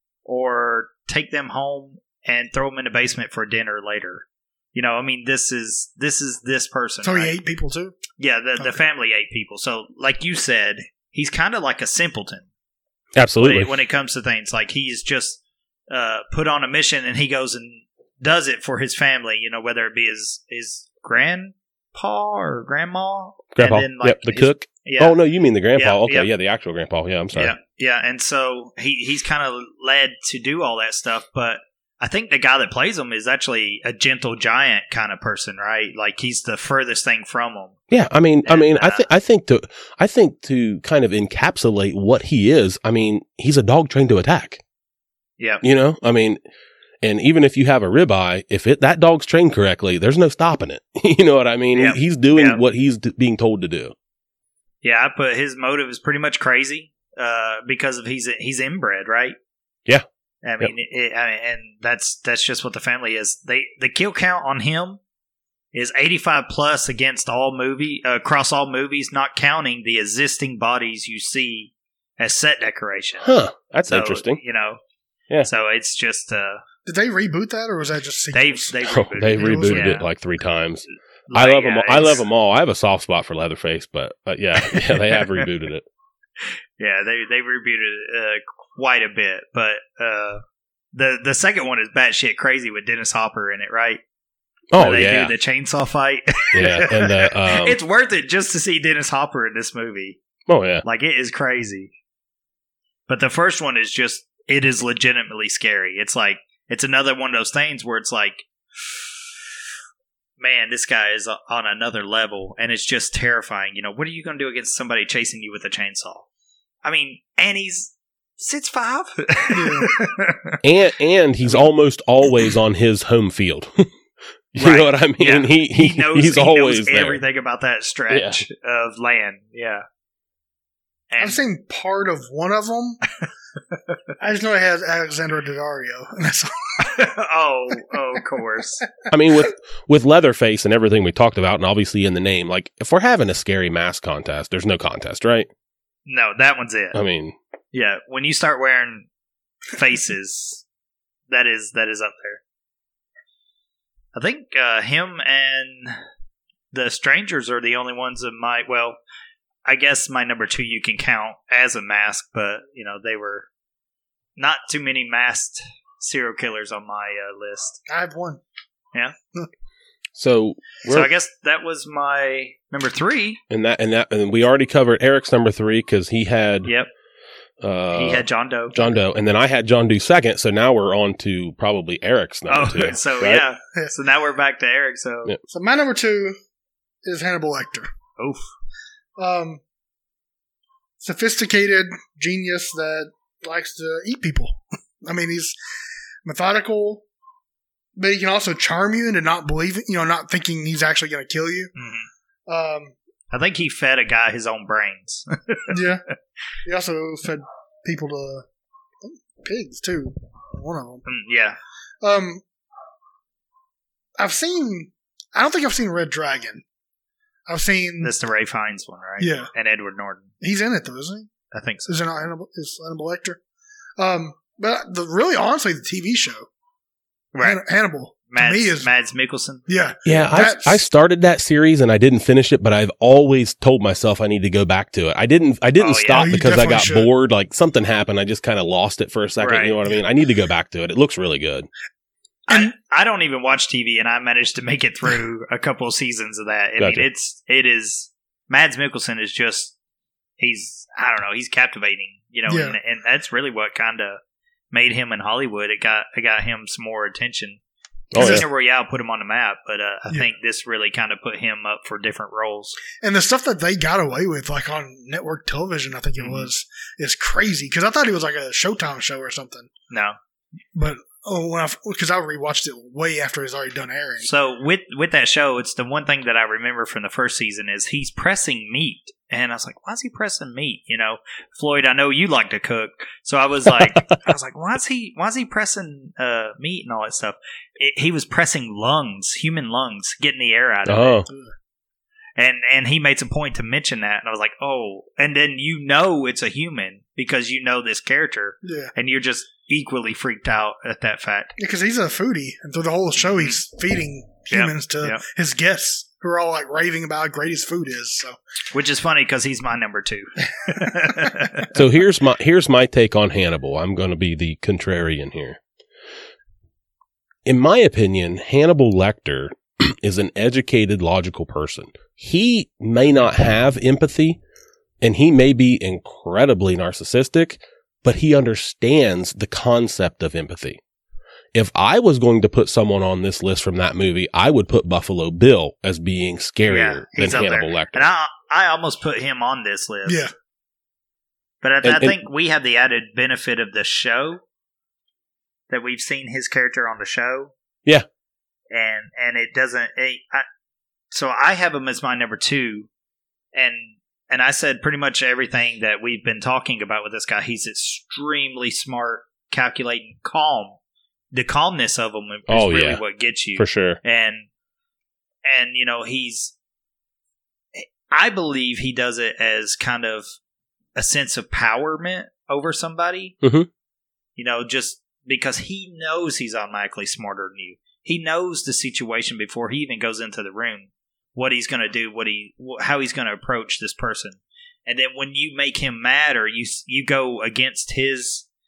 or take them home and throw them in the basement for dinner later. You know, I mean, this is this is this person. So he right? ate people too. Yeah, the the Okay. family ate people. So, like you said, he's kind of like a simpleton when Absolutely. it, when it comes to things. Like he's just uh, put on a mission and he goes and does it for his family. You know, whether it be his his grandpa or grandma, Grandpa. And then, like, yep. The his- cook. Yeah, Oh, no, you mean the grandpa. Yeah, okay. yeah. Yeah. The actual grandpa. Yeah. I'm sorry. yeah, yeah. And so he he's kind of led to do all that stuff, but. I think the guy that plays him is actually a gentle giant kind of person, right? Like he's the furthest thing from him. Yeah, I mean, I And, mean, I uh, think, I think to, I think to kind of encapsulate what he is. I mean, he's a dog trained to attack. Yeah, You know, I mean, and even if you have a ribeye, if it that dog's trained correctly, there's no stopping it. You know what I mean? Yeah. He's doing Yeah. what he's d- being told to do. yeah. I put his motive is pretty much crazy uh, because of he's he's inbred, right? Yeah. I mean, it, I mean, and that's that's just what the family is. They the kill count on him is eighty-five plus against all movie uh, across all movies, not counting the existing bodies you see as set decoration. Huh? That's So, interesting. You know, Yeah. So it's just uh, Did they reboot that, or was that just they've sequels? they've Oh, rebooted they've it. rebooted Yeah. it like three times. Like, I love them. yeah, All. I love it's- them all. I have a soft spot for Leatherface, but, but yeah, yeah, they have rebooted it. Yeah, they they rebooted it uh, quite a bit, but uh, the the second one is batshit crazy with Dennis Hopper in it, right? Oh, Where they yeah. do the chainsaw fight. Yeah, and the, um, it's worth it just to see Dennis Hopper in this movie. oh, yeah. Like, it is crazy. But the first one is just, it is legitimately scary. It's like, it's another one of those things where it's like, man, this guy is on another level, and it's just terrifying. You know, what are you going to do against somebody chasing you with a chainsaw? I mean, and he's six five. And and he's almost always on his home field. You Right. know what I mean? Yeah. He, he, He knows, he's he always knows there. everything about that stretch of land. Yeah. And I've seen part of one of them. I just know it has Alexander Daddario. And that's all. oh, oh, of course. I mean, with with Leatherface and everything we talked about, and obviously in the name, like, if we're having a scary mask contest, there's no contest, right? No, that one's it. I mean, Yeah, when you start wearing faces, that is that is up there. I think uh, him and the Strangers are the only ones that might. Well, I guess my number two you can count as a mask, but you know they were not too many masked serial killers on my uh, list. I have one. Yeah, so we're, so I guess that was my number three. and that and that and we already covered Eric's number three because he had Yep, uh, he had John Doe. John Doe, and then I had John Doe second. So now we're on to probably Eric's number Oh, two. so right? yeah, so now we're back to Eric. So Yeah. So my number two is Hannibal Lecter. oof. Um, sophisticated genius that likes to eat people. I mean, he's methodical, but he can also charm you into not believing, you know, not thinking he's actually going to kill you. Mhm. Um, I think he fed a guy his own brains. yeah. He also fed people to pigs too. One of them. Mm, yeah. Um, I've seen. I don't think I've seen Red Dragon. I've seen. That's the Ray Fiennes one, right? Yeah. And Edward Norton. He's in it though, isn't I think he? so. Is it not Hannibal? Is Hannibal Lecter? Um, but the really honestly, the T V show, Right. Han- Hannibal, Mads, to me is Mads Mikkelsen. yeah. Yeah, I, That's- I started that series and I didn't finish it, but I've always told myself I need to go back to it. I didn't. I didn't Oh, yeah. stop You because I definitely got should. bored. Like something happened. I just kind of lost it for a second. Right. You know what I mean? I need to go back to it. It looks really good. I, I don't even watch T V, and I managed to make it through a couple of seasons of that. I Gotcha. mean, it's it is Mads Mikkelsen is just he's I don't know he's captivating, you know, Yeah. and, and that's really what kind of made him in Hollywood. It got it got him some more attention. Oh, yeah. Casino Royale put him on the map, but uh, I Yeah. think this really kind of put him up for different roles. And the stuff that they got away with, like on network television, I think it Mhm. was, is crazy. Because I thought it was like a Showtime show or something. No, But oh, when I because I rewatched it way after it was already done airing. so with with that show, it's the one thing that I remember from the first season is he's pressing meat, and I was like, "Why is he pressing meat?" You know, Floyd, I know you like to cook, so I was like, I was like, "Why is he? Why is he pressing uh, meat and all that stuff?" It, he was pressing lungs, human lungs, getting the air out of it, Oh, and and he made some point to mention that, and I was like, "Oh!" And then you know it's a human because you know this character, Yeah, and you're just equally freaked out at that fact. because he's a foodie, and through the whole show, he's feeding Yep, humans to yep. his guests, who are all like raving about how great his food is. So Which is funny because he's my number two. so here's my here's my take on Hannibal. I'm going to be the contrarian here. In my opinion, Hannibal Lecter is an educated, logical person. He may not have empathy, and he may be incredibly narcissistic, but he understands the concept of empathy. If I was going to put someone on this list from that movie, I would put Buffalo Bill as being scarier Yeah, than he's up Hannibal there. Lecter. And I I almost put him on this list. yeah, But I, And- I and- think we have the added benefit of the show that we've seen his character on the show. Yeah. And and it doesn't. It, I, so I have him as my number two, and and I said pretty much everything that we've been talking about with this guy. He's extremely smart, calculating, calm. The calmness of him is Oh, really yeah. what gets you For sure. and and you know he's I believe he does it as kind of a sense of empowerment over somebody. Mhm. You know, just because he knows he's automatically smarter than you. He knows the situation before he even goes into the room, what he's going to do, what he wh- how he's going to approach this person. And then when you make him mad or you you go against his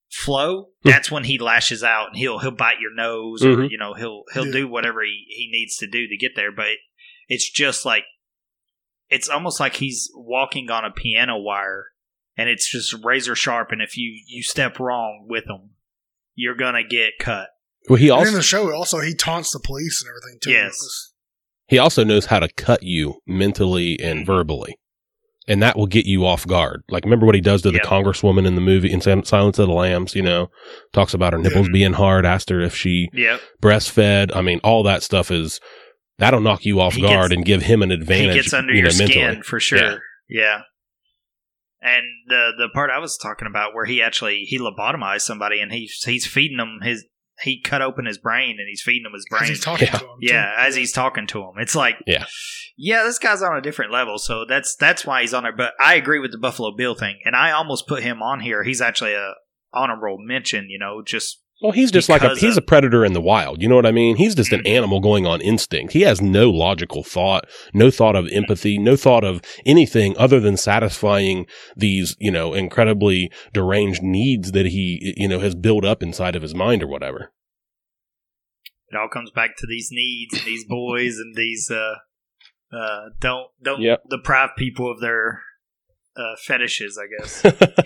flow, that's when he lashes out and he'll he'll bite your nose or Mhm. you know he'll he'll Yeah. do whatever he, he needs to do to get there. But it's just like it's almost like he's walking on a piano wire, and it's just razor sharp. And if you you step wrong with him, you're gonna get cut. Well, he And also in the show, also he taunts the police and everything too. Yes. he also knows how to cut you mentally and Mhm. verbally, and that will get you off guard. Like, remember what he does to Yep. the congresswoman in the movie in Sil- Silence of the Lambs? You know, talks about her nipples Mhm. being hard, asked her if she Yep. breastfed. I mean, all that stuff is that'll knock you off He guard gets- and give him an advantage. He gets under you your know, mentally. skin for sure. Yeah. Yeah. And the the part I was talking about where he actually he lobotomized somebody and he's he's feeding him his he cut open his brain and he's feeding him his As brain. he's talking Yeah. to him. Yeah, too. as he's talking to him. It's like Yeah. Yeah, this guy's on a different level, so that's that's why he's on there. But I agree with the Buffalo Bill thing, and I almost put him on here. He's actually a honorable mention, you know, just Well, he's just like a Because he's of- a predator in the wild. You know what I mean? He's just an Mhm. animal going on instinct. He has no logical thought, no thought of empathy, no thought of anything other than satisfying these, you know, incredibly deranged needs that he, you know, has built up inside of his mind or whatever. it all comes back to these needs and these boys and these uh uh don't don't Yep. deprive people of their uh fetishes, I guess.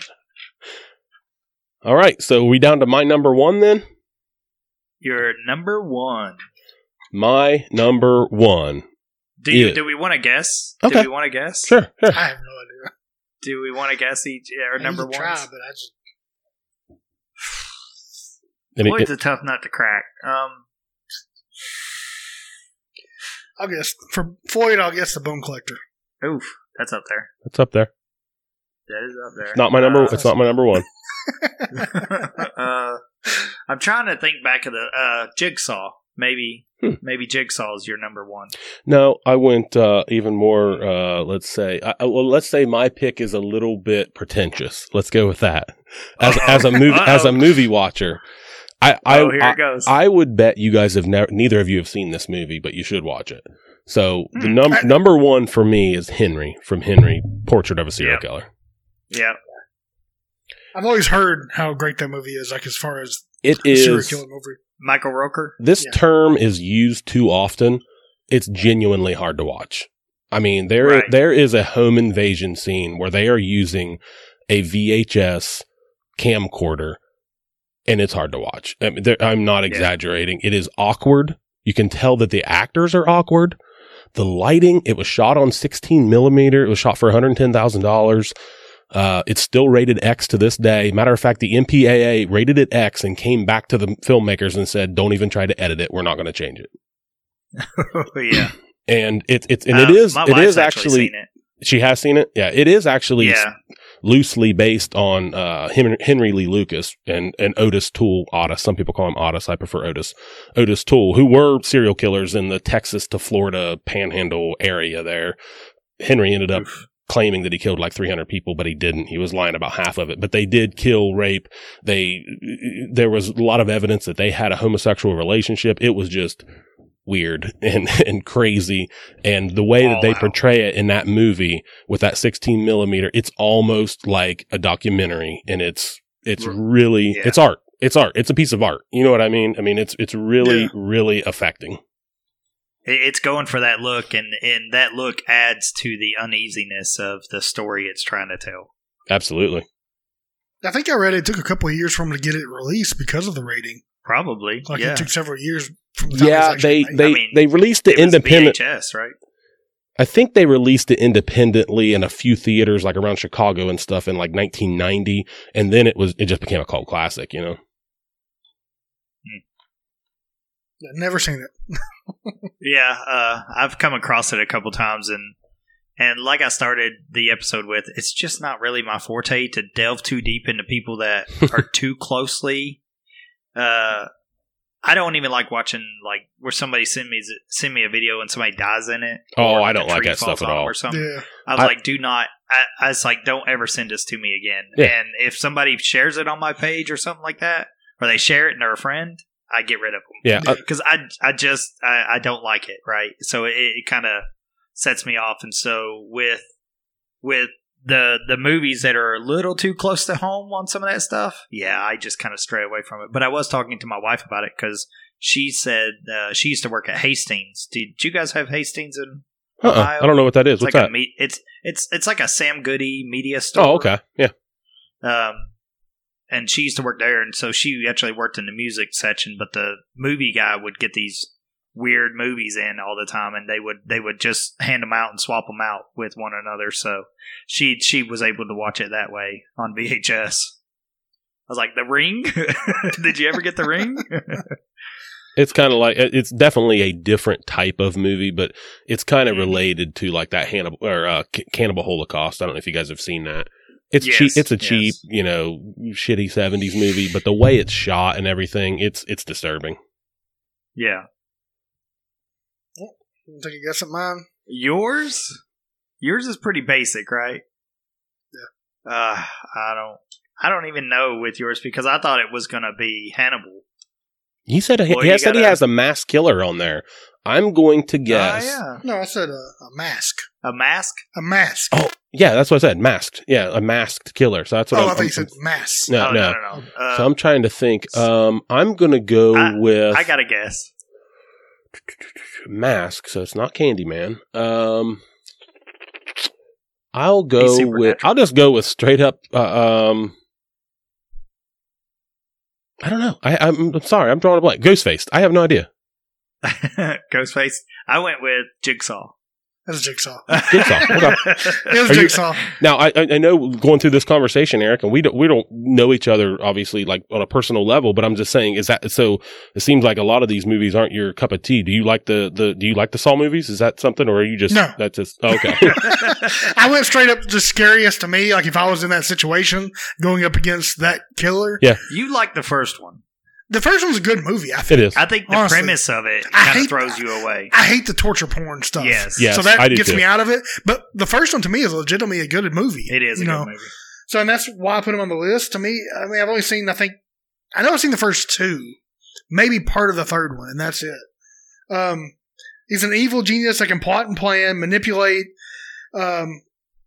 All right, so we down to my number one then. You're number one. My number one. Do you, Yeah. do we want to guess? Okay. Do we want to guess? Sure, sure. I have no idea. Do we want to guess each our I number usually one? try, but I just And it- Floyd's a tough nut to crack. Um, I'll guess for Floyd. I'll guess the Bone Collector. oof, that's up there. it's up there. That is up there. It's not my number. Uh, it's not my number one. uh, I'm trying to think back of the uh, Jigsaw. Maybe, Hmm. maybe Jigsaw is your number one. No, I went uh, even more. Uh, let's say, I, I- well, let's say my pick is a little bit pretentious. Let's go with that. As Uh-oh. as a movie as a Uh-oh. movie watcher, I I, Oh, here I, it goes. I would bet you guys have never. Neither of you have seen this movie, but you should watch it. So the Hmm. num- I- number one for me is Henry from Henry, Portrait of a Serial Yep. Killer. Yeah, I've always heard how great that movie is. Like as far as It a serial is. killer movie. Michael Roker. This Yeah. term is used too often. It's genuinely hard to watch. I mean, there Right. there is a home invasion scene where they are using a V H S camcorder, and it's hard to watch. I mean, there- I'm not exaggerating. It is awkward. You can tell that the actors are awkward. The lighting, it was shot on sixteen millimeter. It was shot for one hundred ten thousand dollars. Uh, it's still rated X to this day. Matter of fact, the M P A A rated it X and came back to the filmmakers and said, "Don't even try to edit it. We're not going to change it." yeah, And it, it's and Uh, it is My it wife's is actually seen it. she has seen it. Yeah, it is actually Yeah, loosely based on uh, Henry, Henry Lee Lucas and, and Otis Toole Otis. Some people call him Otis. I prefer Otis. Otis Toole, who were serial killers in the Texas to Florida Panhandle area. There, Henry ended up claiming that he killed like three hundred people, but he didn't. He was lying about half of it. But they did kill, rape. They there was a lot of evidence that they had a homosexual relationship. It was just weird and and crazy, and the way that All they out. portray it in that movie with that sixteen millimeter, it's almost like a documentary, and it's it's R- really yeah. it's art. It's art. It's a piece of art. You know what I mean? I mean, it's it's really Yeah. really affecting. It- it's going for that look, and and that look adds to the uneasiness of the story it's trying to tell. Absolutely. I think I read it took a couple of years for them to get it released because of the rating. Probably, Like yeah. it took several years. From the time it was Yeah, actually they made. they I mean, they released it It was independent. V H S, right? I think they released it independently in a few theaters, like around Chicago and stuff, in like nineteen ninety, and then it was it just became a cult classic. You know. Yeah, never seen it. Yeah, uh, I've come across it a couple times, and and like I started the episode with, it's just not really my forte to delve too deep into people that are too closely. Uh, I don't even like watching like where somebody send me send me a video and somebody dies in it. Oh, or I a don't like tree that stuff falls at on 'em all. Or something. Yeah. I was I- like, do not. I, I was like, don't ever send this to me again. Yeah. And if somebody shares it on my page or something like that, or they share it and they're a friend, I get rid of them. Yeah, uh, Because I, I just, I, I don't like it, right? So it, it kind of sets me off. And so with, with the the movies that are a little too close to home on some of that stuff, yeah, I just kind of stray away from it. But I was talking to my wife about it because she said uh, she used to work at Hastings. Did you guys have Hastings in Uh-uh. Ohio? I don't know what that is. It's What's like that? A me- it's it's it's like a Sam Goody media store. Oh, okay. Yeah. Um, and she used to work there, and so she actually worked in the music section. But the movie guy would get these weird movies in all the time, and they would they would just hand them out and swap them out with one another. So she she was able to watch it that way on V H S. I was like, The Ring? Did you ever get The Ring? It's kind of like, it's definitely a different type of movie, but it's kind of related to like that Hannibal or uh, C- Cannibal Holocaust. I don't know if you guys have seen that. It's Yes, cheap. It's a yes. cheap, you know, shitty seventies movie, but the way it's shot and everything, it's it's disturbing. Yeah. Take a guess at mine. Yours? Yours is pretty basic, right? Yeah. Uh, I don't. I don't even know with yours because I thought it was gonna be Hannibal. He said he, Well, he you said he gotta- has a mass killer on there. I'm going to guess. Oh, No, I said a, a mask. yeah. A mask? A mask. Oh, yeah, that's what I said. Masked. Yeah, a masked killer. So that's what Oh, I'm, I thought you I'm- said mass. No, oh, no. no, no, no. Uh, So I'm trying to think. Um, I'm going to go I- with I got to guess. Mask. So it's not Candyman. Um, I'll go He's with. supernatural. I'll just go with straight up. Uh, um, I don't know. I, I'm, I'm sorry. I'm drawing a blank. Ghostface. I have no idea. Ghostface. I went with Jigsaw. That's a jigsaw. Jigsaw. Okay. It was Are you- jigsaw. Now I, I I know going through this conversation, Eric, and we don't we don't know each other obviously like on a personal level, but I'm just saying is that so? It seems like a lot of these movies aren't your cup of tea. Do you like the the Do you like the Saw movies? Is that something, or are you just No. That's just oh, okay. I went straight up the scariest to me. Like if I was in that situation, going up against that killer. Yeah. You like the first one. The first one's a good movie. I It think. is. I think the Honestly, premise of it I kind of hate- throws you away. I hate the torture porn stuff. Yes. Yes, so that I do gets too. me out of it. But the first one to me is legitimately a good movie. It is a you good know? movie. So and that's why I put him on the list. To me, I mean, I've only seen. I think I know I've seen the first two, maybe part of the third one, and that's it. Um, he's an evil genius that can plot and plan, manipulate. Um,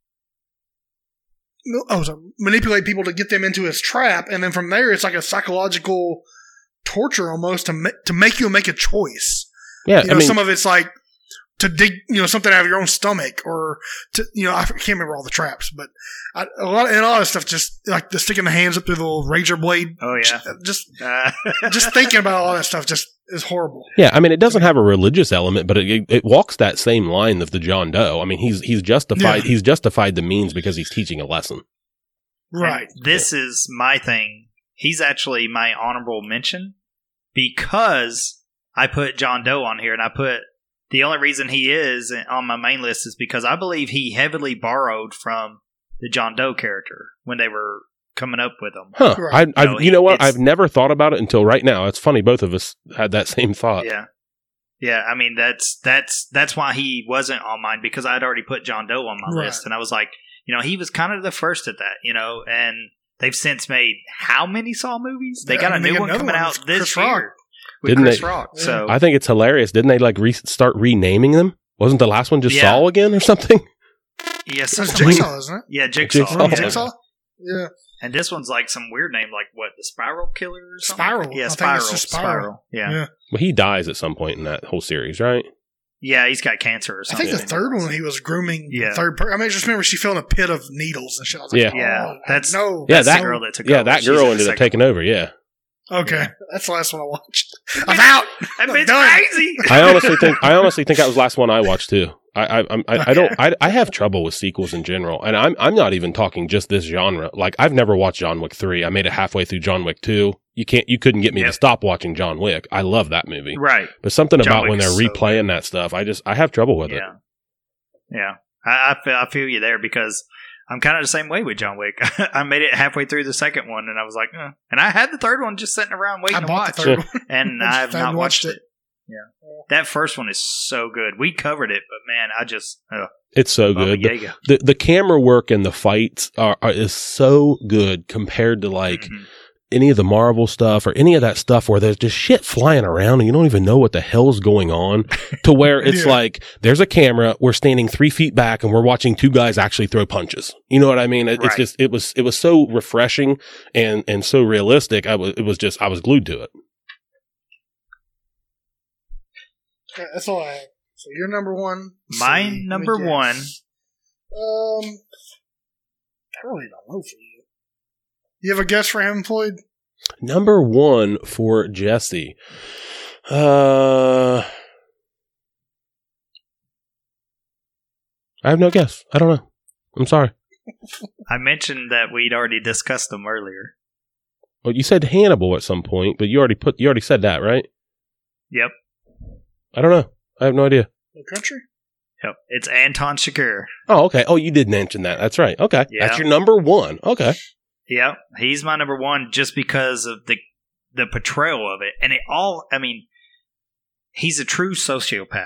oh, sorry, manipulate people to get them into his trap, and then from there, it's like a psychological torture almost to ma- to make you make a choice. Yeah, You know, I mean, some of it's like to dig, you know, something out of your own stomach, or to, you know, I can't remember all the traps, but I, a lot and a lot of stuff just like the sticking the hands up through the little razor blade. Oh, yeah. Just Uh, just thinking about all that stuff just is horrible. yeah, I mean, it doesn't have a religious element, but it, it, it walks that same line of the John Doe. I mean, he's he's justified Yeah. he's justified the means because he's teaching a lesson. Right. And this is my thing. He's actually my honorable mention because I put John Doe on here, and I put the only reason he is on my main list is because I believe he heavily borrowed from the John Doe character when they were coming up with him. Huh? Right. I, I No, you know what? it's- I've never thought about it until right now. It's funny. Both of us had that same thought. Yeah. Yeah, I mean that's that's that's why he wasn't on mine because I'd already put John Doe on my Right. list, and I was like, you know, he was kind of the first at that, you know, and they've since made how many Saw movies? They Yeah, got I a mean, they new got one another coming one out with this Chris year Rock. with Didn't Chris they- Rock. Yeah. So I think it's hilarious. Didn't they like re- start renaming them? Wasn't the last one just Yeah. Saul again or something? yeah, That's something Jigsaw, like- isn't it? yeah, Jigsaw. Jigsaw. Yeah. Jigsaw? Yeah. And this one's like some weird name, like what the Spiral Killer or something? Spiral. Yeah, I think Spiral. it's just Spiral. Yeah. yeah, Yeah. Well, he dies at some point in that whole series, right? He's got cancer or I something. think the third one he was grooming the Yeah. third person. I mean, I just remember she fell in a pit of needles and shit. I was like, Yeah. oh, Yeah, that's- no. Yeah, That's that the girl that took Yeah, over. that She's girl in the ended up second taking one. over. Yeah. Okay, Yeah. that's the last one I watched. I'm out. That I'm bitch done. crazy. I honestly think I honestly think that was the last one I watched too. I I I'm- I, I don't Okay. I, I have trouble with sequels in general, and I'm I'm not even talking just this genre. Like I've never watched John Wick three. I made it halfway through John Wick two. You can't you couldn't get me Yep. to stop watching John Wick. I love that movie, Right. but something John about Wick when they're is so replaying that stuff, I just I have trouble with it. Yeah. Yeah. I, I, feel, I feel you there because I'm kind of the same way with John Wick. I made it halfway through the second one and I was like, eh. And I had the third one just sitting around waiting I to bought watch. the third one. And I I just have haven't not watched watched it. Yeah. That first one is so good. We covered it, but man, I just. Uh, It's so Baba good. The, Yaga. the the camera work and the fights are, are is so good compared to like. Mhm. any of the Marvel stuff or any of that stuff where there's just shit flying around and you don't even know what the hell's going on, to where it's Yeah. like there's a camera, we're standing three feet back and we're watching two guys actually throw punches. You know what I mean? It, It's Right. just it was it was so refreshing and and so realistic. I was it was just I was glued to it. Yeah, that's all I have. So you're number one. Let's My see, let me number guess. one. Um, I really don't know for you. You have a guess for him, Floyd? Number one for Jesse. Uh, I have no guess. I don't know. I'm sorry. I mentioned that we'd already discussed them earlier. Well, you said Hannibal at some point, but you already put you already said that, right? Yep. I don't know. I have no idea. No country? Yep. It's Anton Chigurh. Oh, okay. Oh, you did mention that. That's right. Okay. Yeah. That's your number one. Okay. Yep. He's my number one just because of the the portrayal of it. And it all, I mean, he's a true sociopath.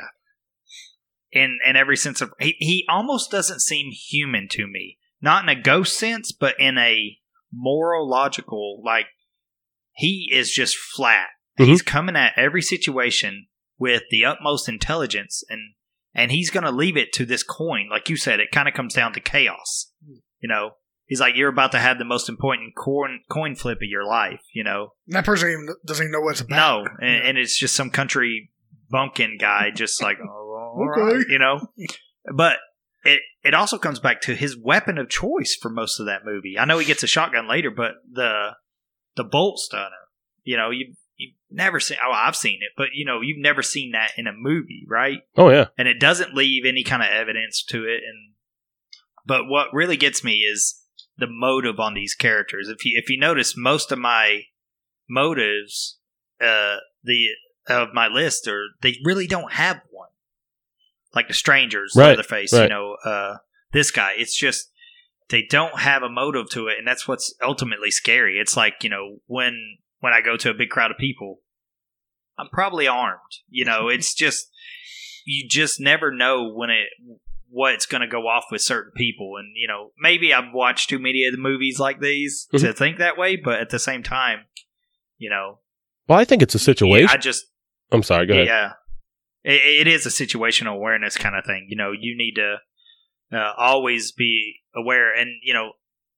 In in every sense of, he, he almost doesn't seem human to me. Not in a ghost sense, but in a moral, logical, like, he is just flat. Mhm. He's coming at every situation with the utmost intelligence, and and he's going to leave it to this coin. Like you said, it kind of comes down to chaos. You know, he's like, you're about to have the most important coin, coin flip of your life, you know? And that person even doesn't even know what it's about. No, and, and it's just some country bumpkin guy just like, oh, all Okay. right, you know? But it it also comes back to his weapon of choice for most of that movie. I know he gets a shotgun later, but the the bolt stunner, you know, you you've never seen. Oh, I've seen it, but you know, you've never seen that in a movie, right? Oh yeah. And it doesn't leave any kind of evidence to it. And but what really gets me is the motive on these characters. If you if you notice, most of my motives, uh, the of my list, are they really don't have one. Like the strangers, Right, Leatherface, right. you know, uh, this guy. It's just they don't have a motive to it, and that's what's ultimately scary. It's like, you know, when when I go to a big crowd of people, I'm probably armed. You know, it's just you just never know when it what's going to go off with certain people, and you know, maybe I've watched too many of the movies like these Mhm. to think that way, but at the same time, you know, Well, I think it's a situation. I just I'm sorry. Go ahead. yeah, it, it is a situational awareness kind of thing. You know, you need to uh, always be aware, and you know,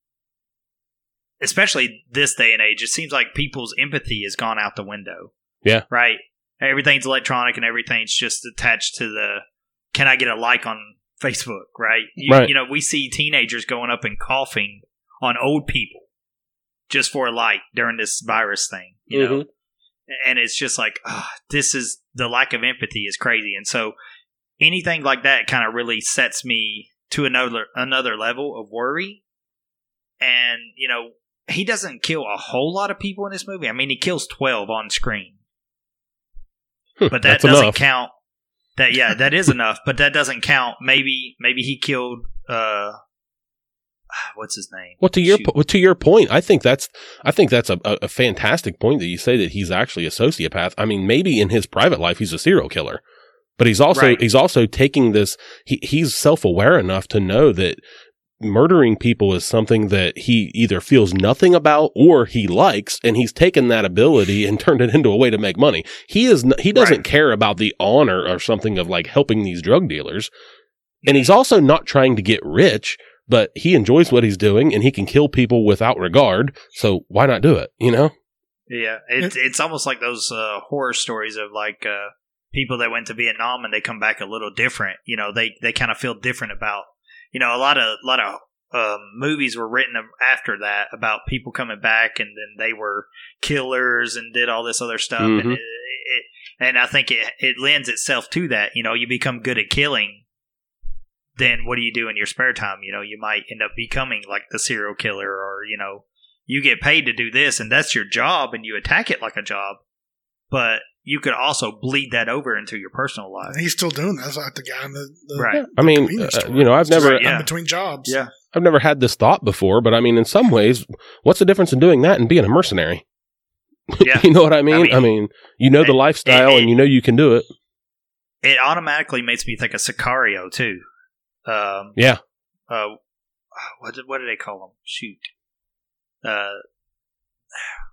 especially this day and age, it seems like people's empathy has gone out the window. Yeah. Right. Everything's electronic, and everything's just attached to the. Can I get a like on Facebook? Right. You, Right. you know, we see teenagers going up and coughing on old people just for a like during this virus thing. You know. And it's just like, oh, this is the lack of empathy is crazy. And so anything like that kind of really sets me to another another level of worry. And, you know, he doesn't kill a whole lot of people in this movie. I mean, he kills twelve on screen. But that That's doesn't enough. count. That yeah, that is enough, but that doesn't count. Maybe maybe he killed uh what's his name? Well, to your Shoot. po- to your point, I think that's I think that's a, a, a fantastic point that you say that he's actually a sociopath. I mean, maybe in his private life he's a serial killer, but he's also Right. he's also taking this. He he's self aware enough to know that murdering people is something that he either feels nothing about or he likes, and he's taken that ability and turned it into a way to make money. He is n- he doesn't Right. care about the honor or something of like helping these drug dealers, and he's also not trying to get rich. But he enjoys what he's doing, and he can kill people without regard. So why not do it? You know? Yeah, it's it's almost like those uh, horror stories of like uh, people that went to Vietnam and they come back a little different. You know, they they kind of feel different about. You know, a lot of a lot of um, movies were written after that about people coming back and then they were killers and did all this other stuff. Mhm. And it, it, and I think it it lends itself to that. You know, you become good at killing. Then what do you do in your spare time? You know, you might end up becoming like the serial killer, or, you know, you get paid to do this and that's your job and you attack it like a job. But you could also bleed that over into your personal life. And he's still doing that. That's like the guy in the, the Right. I mean, convenience uh, store. you know, I've It's just never, like Yeah. in between jobs. Yeah. I've never had this thought before, but I mean, in some ways, what's the difference in doing that and being a mercenary? Yeah. You know what I mean? I mean, I mean, you know the it- lifestyle, it- and you know you can do it. It automatically makes me think of Sicario, too. Um, Yeah. uh, what, did, what do they call him? Shoot. Uh,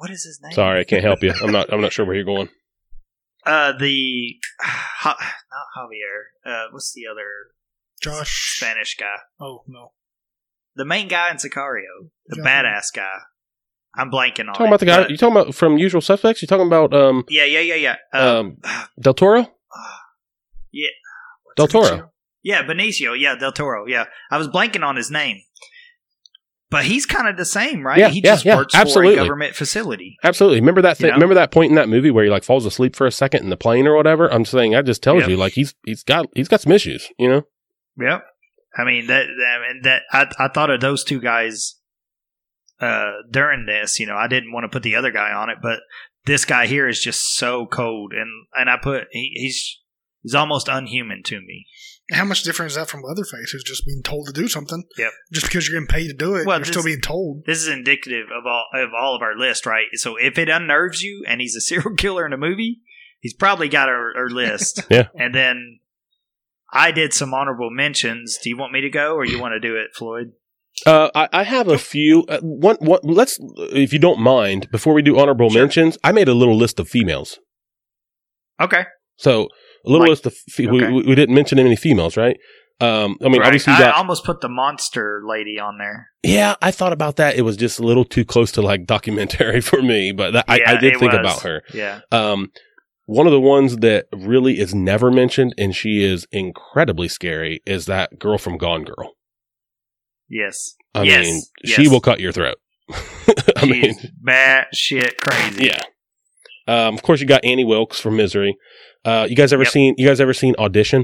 what is his name? Sorry, I can't help you. I'm not. I'm not sure where you're going. Uh, the not Javier. Uh, what's the other Josh. Spanish guy? Oh, no. The main guy in Sicario, the Josh. badass guy. I'm blanking on. Talking it, about the guy. but- You talking about from Usual Suspects? You talking about um Yeah, yeah, yeah, yeah. Uh, um Del Toro? yeah, Del Toro. yeah, Benicio. Yeah, Del Toro. Yeah, I was blanking on his name, but he's kind of the same, right? Yeah, he yeah, just yeah, works absolutely. for a government facility. Absolutely. Remember that thing? You know? Remember that point in that movie where he like falls asleep for a second in the plane or whatever? I'm saying that just tells Yep. you like he's he's got he's got some issues, you know? Yep. I mean that. I mean that. I I thought of those two guys uh, during this. You know, I didn't want to put the other guy on it, but this guy here is just so cold, and and I put he, he's he's almost unhuman to me. How much different is that from Leatherface, who's just being told to do something? Yep. Just because you're getting paid to do it, Well, you're this- still being told. This is indicative of all of all of our list, right? So if it unnerves you, and he's a serial killer in a movie, he's probably got our, our list. Yeah. And then I did some honorable mentions. Do you want me to go, or you want to do it, Floyd? Uh, I, I have a few. Uh, one, one, let's, if you don't mind, before we do honorable Sure. mentions, I made a little list of females. Okay. So a little Like- list of fe- okay. we, we didn't mention any females, right? Um, I mean, Right. obviously, you I got, almost put the monster lady on there. yeah, I thought about that. It was just a little too close to like documentary for me, but that, I, Yeah, I did it think was. about her. Yeah. Um, one of the ones that really is never mentioned, and she is incredibly scary, is that girl from Gone Girl. Yes. I yes. mean, yes. she will cut your throat. I mean, She's bad shit crazy. yeah. Um, of course, you got Annie Wilkes from Misery. Uh, you guys ever Yep. seen? You guys ever seen Audition?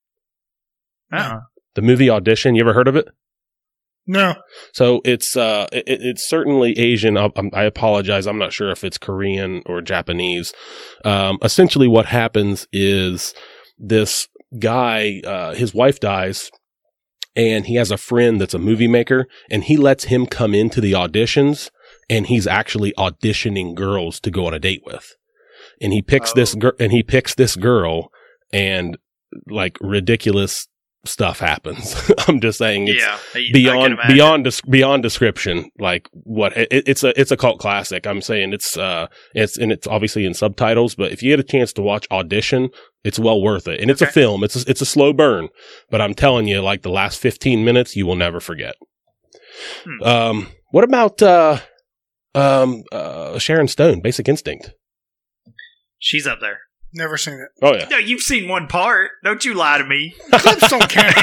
Uh-uh. The movie Audition. You ever heard of it? No. So it's uh, it, it's certainly Asian. I, I apologize. I'm not sure if it's Korean or Japanese. Um, essentially, what happens is this guy, uh, his wife dies, and he has a friend that's a movie maker, and he lets him come into the auditions, and he's actually auditioning girls to go on a date with. And he picks Oh. this girl, and he picks this girl, and like ridiculous stuff happens. I'm just saying, it's Yeah. I- I can beyond imagine. beyond des- beyond description. Like what it, it's a it's a cult classic. I'm saying it's uh it's and it's obviously in subtitles, but if you get a chance to watch Audition, it's well worth it. And it's a Okay. film. It's a, it's a slow burn, but I'm telling you, like the last fifteen minutes, you will never forget. Hmm. Um, what about uh um uh Sharon Stone, Basic Instinct? She's up there. Never seen it. Oh yeah. No, you've seen one part. Don't you lie to me. Clips don't count.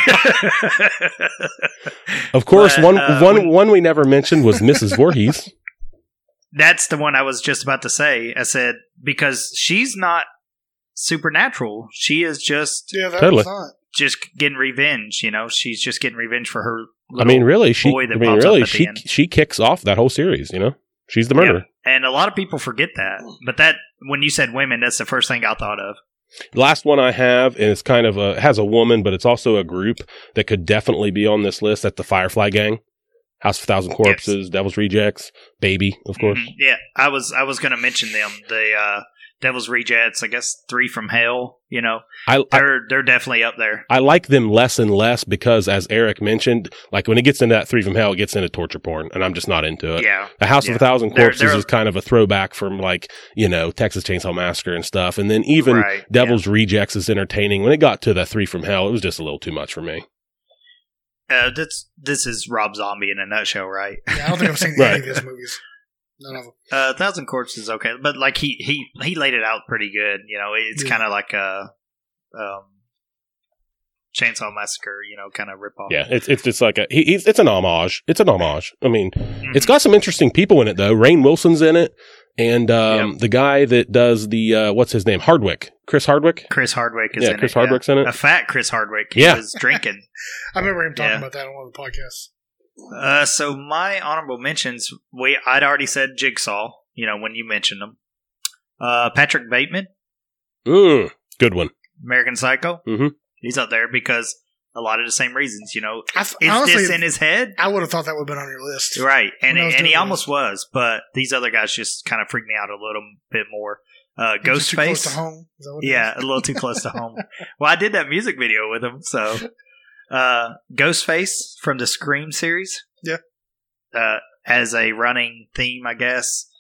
Of course, But, one uh, one when- one we never mentioned was Missus Voorhees. That's the one I was just about to say. I said, because she's not supernatural. She is just Yeah, that Totally. was not. just getting revenge, you know? She's just getting revenge for her I little mean, really, she. boy I that mean, pops really, up at the she end. she kicks off that whole series. You know, she's the Yeah. murderer. And a lot of people forget that. But that, when you said women, that's the first thing I thought of. Last one I have, and it's kind of a it has a woman, but it's also a group that could definitely be on this list. That's the Firefly Gang, House of a Thousand Corpses, Devil's Rejects, Baby, of course. Mhm. Yeah, I was I was going to mention them. The uh, Devil's Rejects, I guess Three from Hell, you know. I, I They're they're definitely up there. I like them less and less because, as Eric mentioned, like when it gets into that Three from Hell, it gets into torture porn, and I'm just not into it. Yeah. The House Yeah. of a Thousand They're- Corpses they're- is kind of a throwback from like, you know, Texas Chainsaw Massacre and stuff. And then even Right, Devil's Rejects is entertaining. When it got to the Three from Hell, it was just a little too much for me. Uh, this this is Rob Zombie in a nutshell, right? Yeah, I don't think I've seen Right. any of his movies. None of them. Uh, Thousand Corpses is okay, but like he he he laid it out pretty good. You know, it's Yeah. kind of like a um, Chainsaw Massacre, you know, kind of ripoff. Yeah, it's it's just like a he, he's, it's an homage. It's an homage. I mean, Mhm. it's got some interesting people in it though. Rainn Wilson's in it, and um, Yep. the guy that does the uh, what's his name, Hardwick, Chris Hardwick. Chris Hardwick is Yeah, in Chris it. Hardwick's in it. A fat Chris Hardwick. He Yeah. was drinking. I remember him talking Yeah. about that on one of the podcasts. Uh, so my honorable mentions, we I'd already said Jigsaw. You know, when you mentioned them, uh, Patrick Bateman, Mm, good one. American Psycho. Mhm. He's up there because a lot of the same reasons. You know, I th- is honestly, this in his head? I would have thought that would have been on your list. Right, and When I was and he doing almost was, but these other guys just kind of freaked me out a little bit more. Uh, Was it too close to Ghostface, home? Is that what it yeah, is? a little too close to home. Well, I did that music video with him, so uh, Ghostface from the Scream series, Yeah. uh, as a running theme, I guess.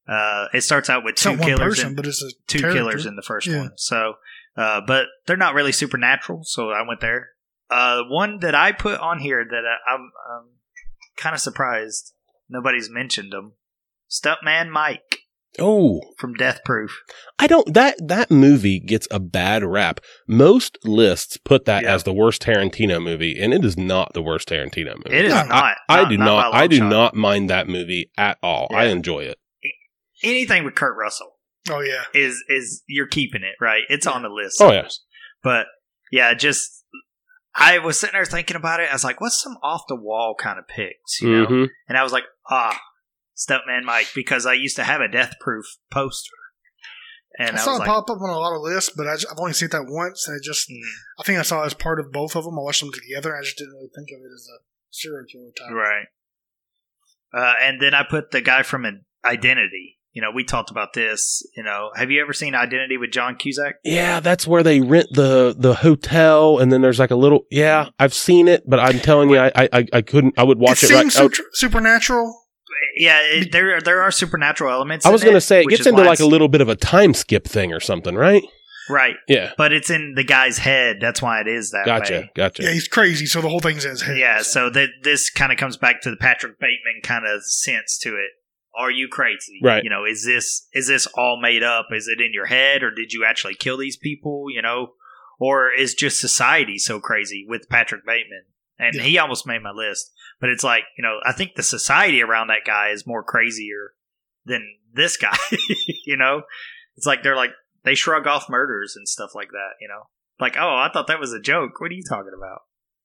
Uh, it starts out with It's two not one killers, person, in, but it's a two character. killers in the first Yeah. one. So, uh, but they're not really supernatural. So I went there. Uh, one that I put on here that I, I'm, I'm kind of surprised nobody's mentioned them. Stuntman Mike Oh, from Death Proof. I don't. That that movie gets a bad rap. Most lists put that Yeah. as the worst Tarantino movie, and it is not the worst Tarantino movie. It is No, not. I not- do not not. by a long I do shot. not mind that movie at all. I Yeah. enjoy it. Anything with Kurt Russell Oh yeah. is is you're keeping it right. It's on the list. Oh yeah. But yeah, just I was sitting there thinking about it. I was like, "What's some off the wall kind of picks?" You know, hmm and I was like, "Ah, Stuntman Mike," because I used to have a Death Proof poster, and I I, saw was it like, pop up on a lot of lists, but I just, I've only seen that once, and it just mm, I think I saw it as part of both of them. I watched them together. I just didn't really think of it as a serial killer type. right. Uh, and then I put the guy from Identity. You know, we talked about this. You know, have you ever seen Identity with John Cusack? Yeah, that's where they rent the the hotel, and then there's like a little. Yeah, I've seen it, but I'm telling you, I I, I couldn't. I would watch it it. right, seems I would- su- supernatural. Yeah, it, there there are supernatural elements. I was going going to say it which gets is into why like a it's- little bit of a time skip thing or something, right? right, Yeah, but it's in the guy's head. That's why it is that gotcha, way. gotcha. Yeah, he's crazy, so the whole thing's in his head. Yeah, so that this kind of comes back to the Patrick Bateman kind of sense to it. Are you crazy? Right. You know, is this is this all made up? Is it in your head, or did you actually kill these people? You know, or is just society so crazy with Patrick Bateman? And Yeah. he almost made my list, but it's like, you know, I think the society around that guy is more crazier than this guy. You know, it's like they're like they shrug off murders and stuff like that. You know, like, oh, I thought that was a joke. What are you talking about?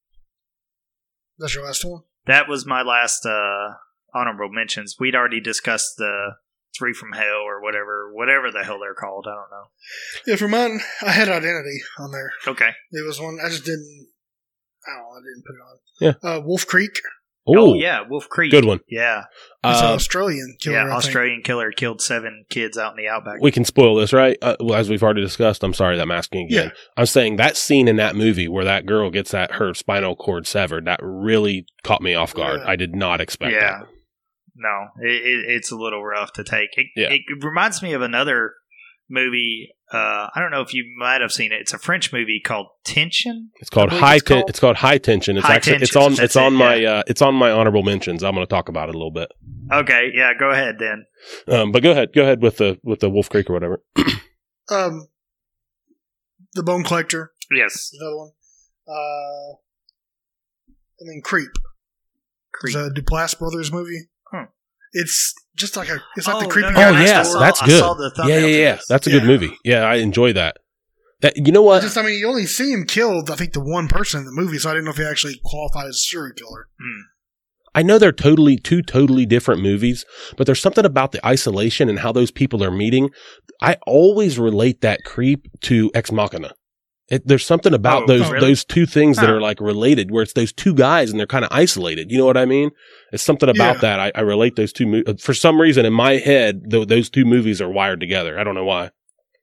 That's your last one? That was my last uh, honorable mentions. We'd already discussed the Three from Hell or whatever, whatever the hell they're called. I don't know. Yeah, for mine, I had Identity on there. Okay. It was one, I just didn't, I don't know, I didn't put it on. Yeah. Uh, Wolf Creek. Oh, Ooh, yeah, Wolf Creek. good one. Yeah, It's an Uh, Australian killer. yeah. I think. Australian killer killed seven kids out in the outback. we can spoil this, right? Uh, well, as we've already discussed, I'm sorry that I'm asking again. Yeah. I'm saying that scene in that movie where that girl gets that her spinal cord severed, that really caught me off guard. Yeah. I did not expect yeah. that. No, it, it, it's a little rough to take. It, Yeah. it reminds me of another movie. Uh, I don't know if you might have seen it. It's a French movie called Tension. It's called I believe high. it's Ten- called- it's called high tension. It's High actually it's Tension, on that's it's on it, my yeah. uh, it's on my honorable mentions. I'm going to talk about it a little bit. Okay, yeah, go ahead then. Um, but go ahead, go ahead with the with the Wolf Creek or whatever. Um, The Bone Collector. Yes, is another one. Uh, and then Creep. Creep. It's a Duplass Brothers movie. Hmm. It's just like a, it's like Oh, the creepy no, guy no, Oh I yeah, saw- that's I good. saw the yeah, thumbnail yeah, for yeah. this. That's a good Yeah. movie. Yeah, I enjoy that. That you know what? Just, I mean, you only see him killed, I think, the one person in the movie, so I didn't know if he actually qualified as a serial killer. I know they're totally two totally different movies, but there's something about the isolation and how those people are meeting. I always relate that Creep to Ex Machina. It, there's something about Oh, those really? those two things that Huh. are like related, where it's those two guys and they're kind of isolated. You know what I mean? It's something about Yeah. that. I, I relate those two. Mo- for some reason, in my head, th- those two movies are wired together. I don't know why.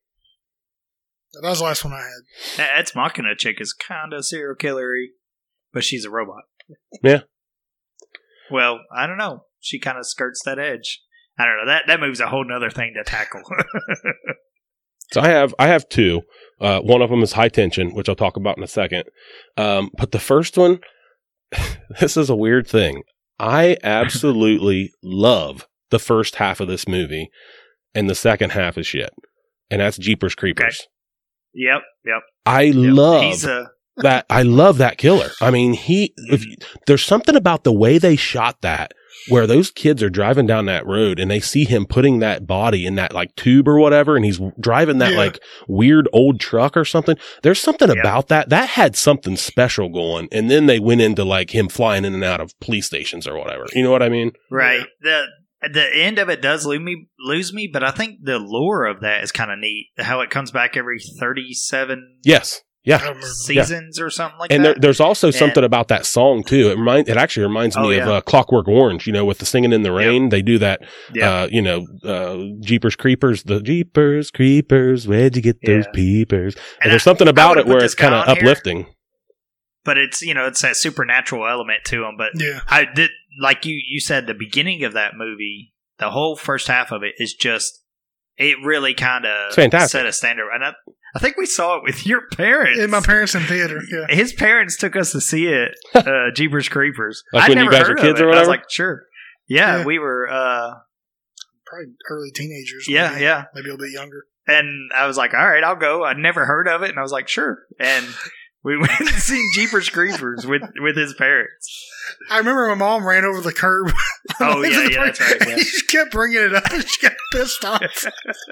That was the last one I had. That Ex Machina chick is kind of serial killery, but she's a robot. Yeah. Well, I don't know. She kind of skirts that edge. I don't know. That that movie's a whole nother thing to tackle. So I have I have two. Uh, one of them is High Tension, which I'll talk about in a second. Um, but the first one, this is a weird thing. I absolutely love the first half of this movie, and the second half is shit. And that's Jeepers Creepers. yep, yep. I yep. love He's a that. I love that killer. I mean, he. If, there's something about the way they shot that, where those kids are driving down that road and they see him putting that body in that like tube or whatever, and he's driving that Yeah. like weird old truck or something. There's something Yeah. about that that had something special going. And then they went into like him flying in and out of police stations or whatever. You know what I mean? right. The the end of it does lose me, lose me, but I think the lure of that is kind of neat. How it comes back every thirty-seven Yes. I Yeah. don't remember. seasons or something like And there, that. there's also something And- about that song too. It remind, it actually reminds Oh, me of yeah. uh, Clockwork Orange. You know, with the singing in the rain, they do that. Yeah. Uh, you know, uh, Jeepers Creepers, the Jeepers Creepers. Where'd you get those Yeah. peepers? And, And there's I- something I about wanna it put where this it's kind of guy on here. uplifting. But it's, you know, it's that supernatural element to him. But Yeah. I did, like you, you said, the beginning of that movie, the whole first half of it is just, it really kind of fantastic. Set a standard. And I, I think we saw it with your parents. And my parents in theater, yeah. His parents took us to see it, uh, Jeepers Creepers. Like I'd when you never guys heard were kids of it. or whatever? I was like, sure. Yeah, Yeah. we were, uh, Probably early teenagers. yeah, maybe, yeah. Maybe a little bit younger. And I was like, all right, I'll go. I'd never heard of it. And I was like, sure. And we went and seen Jeepers Creepers with, with his parents. I remember my mom ran over the curb. Oh, yeah, yeah, that's right. Yeah. She kept bringing it up and she got pissed off.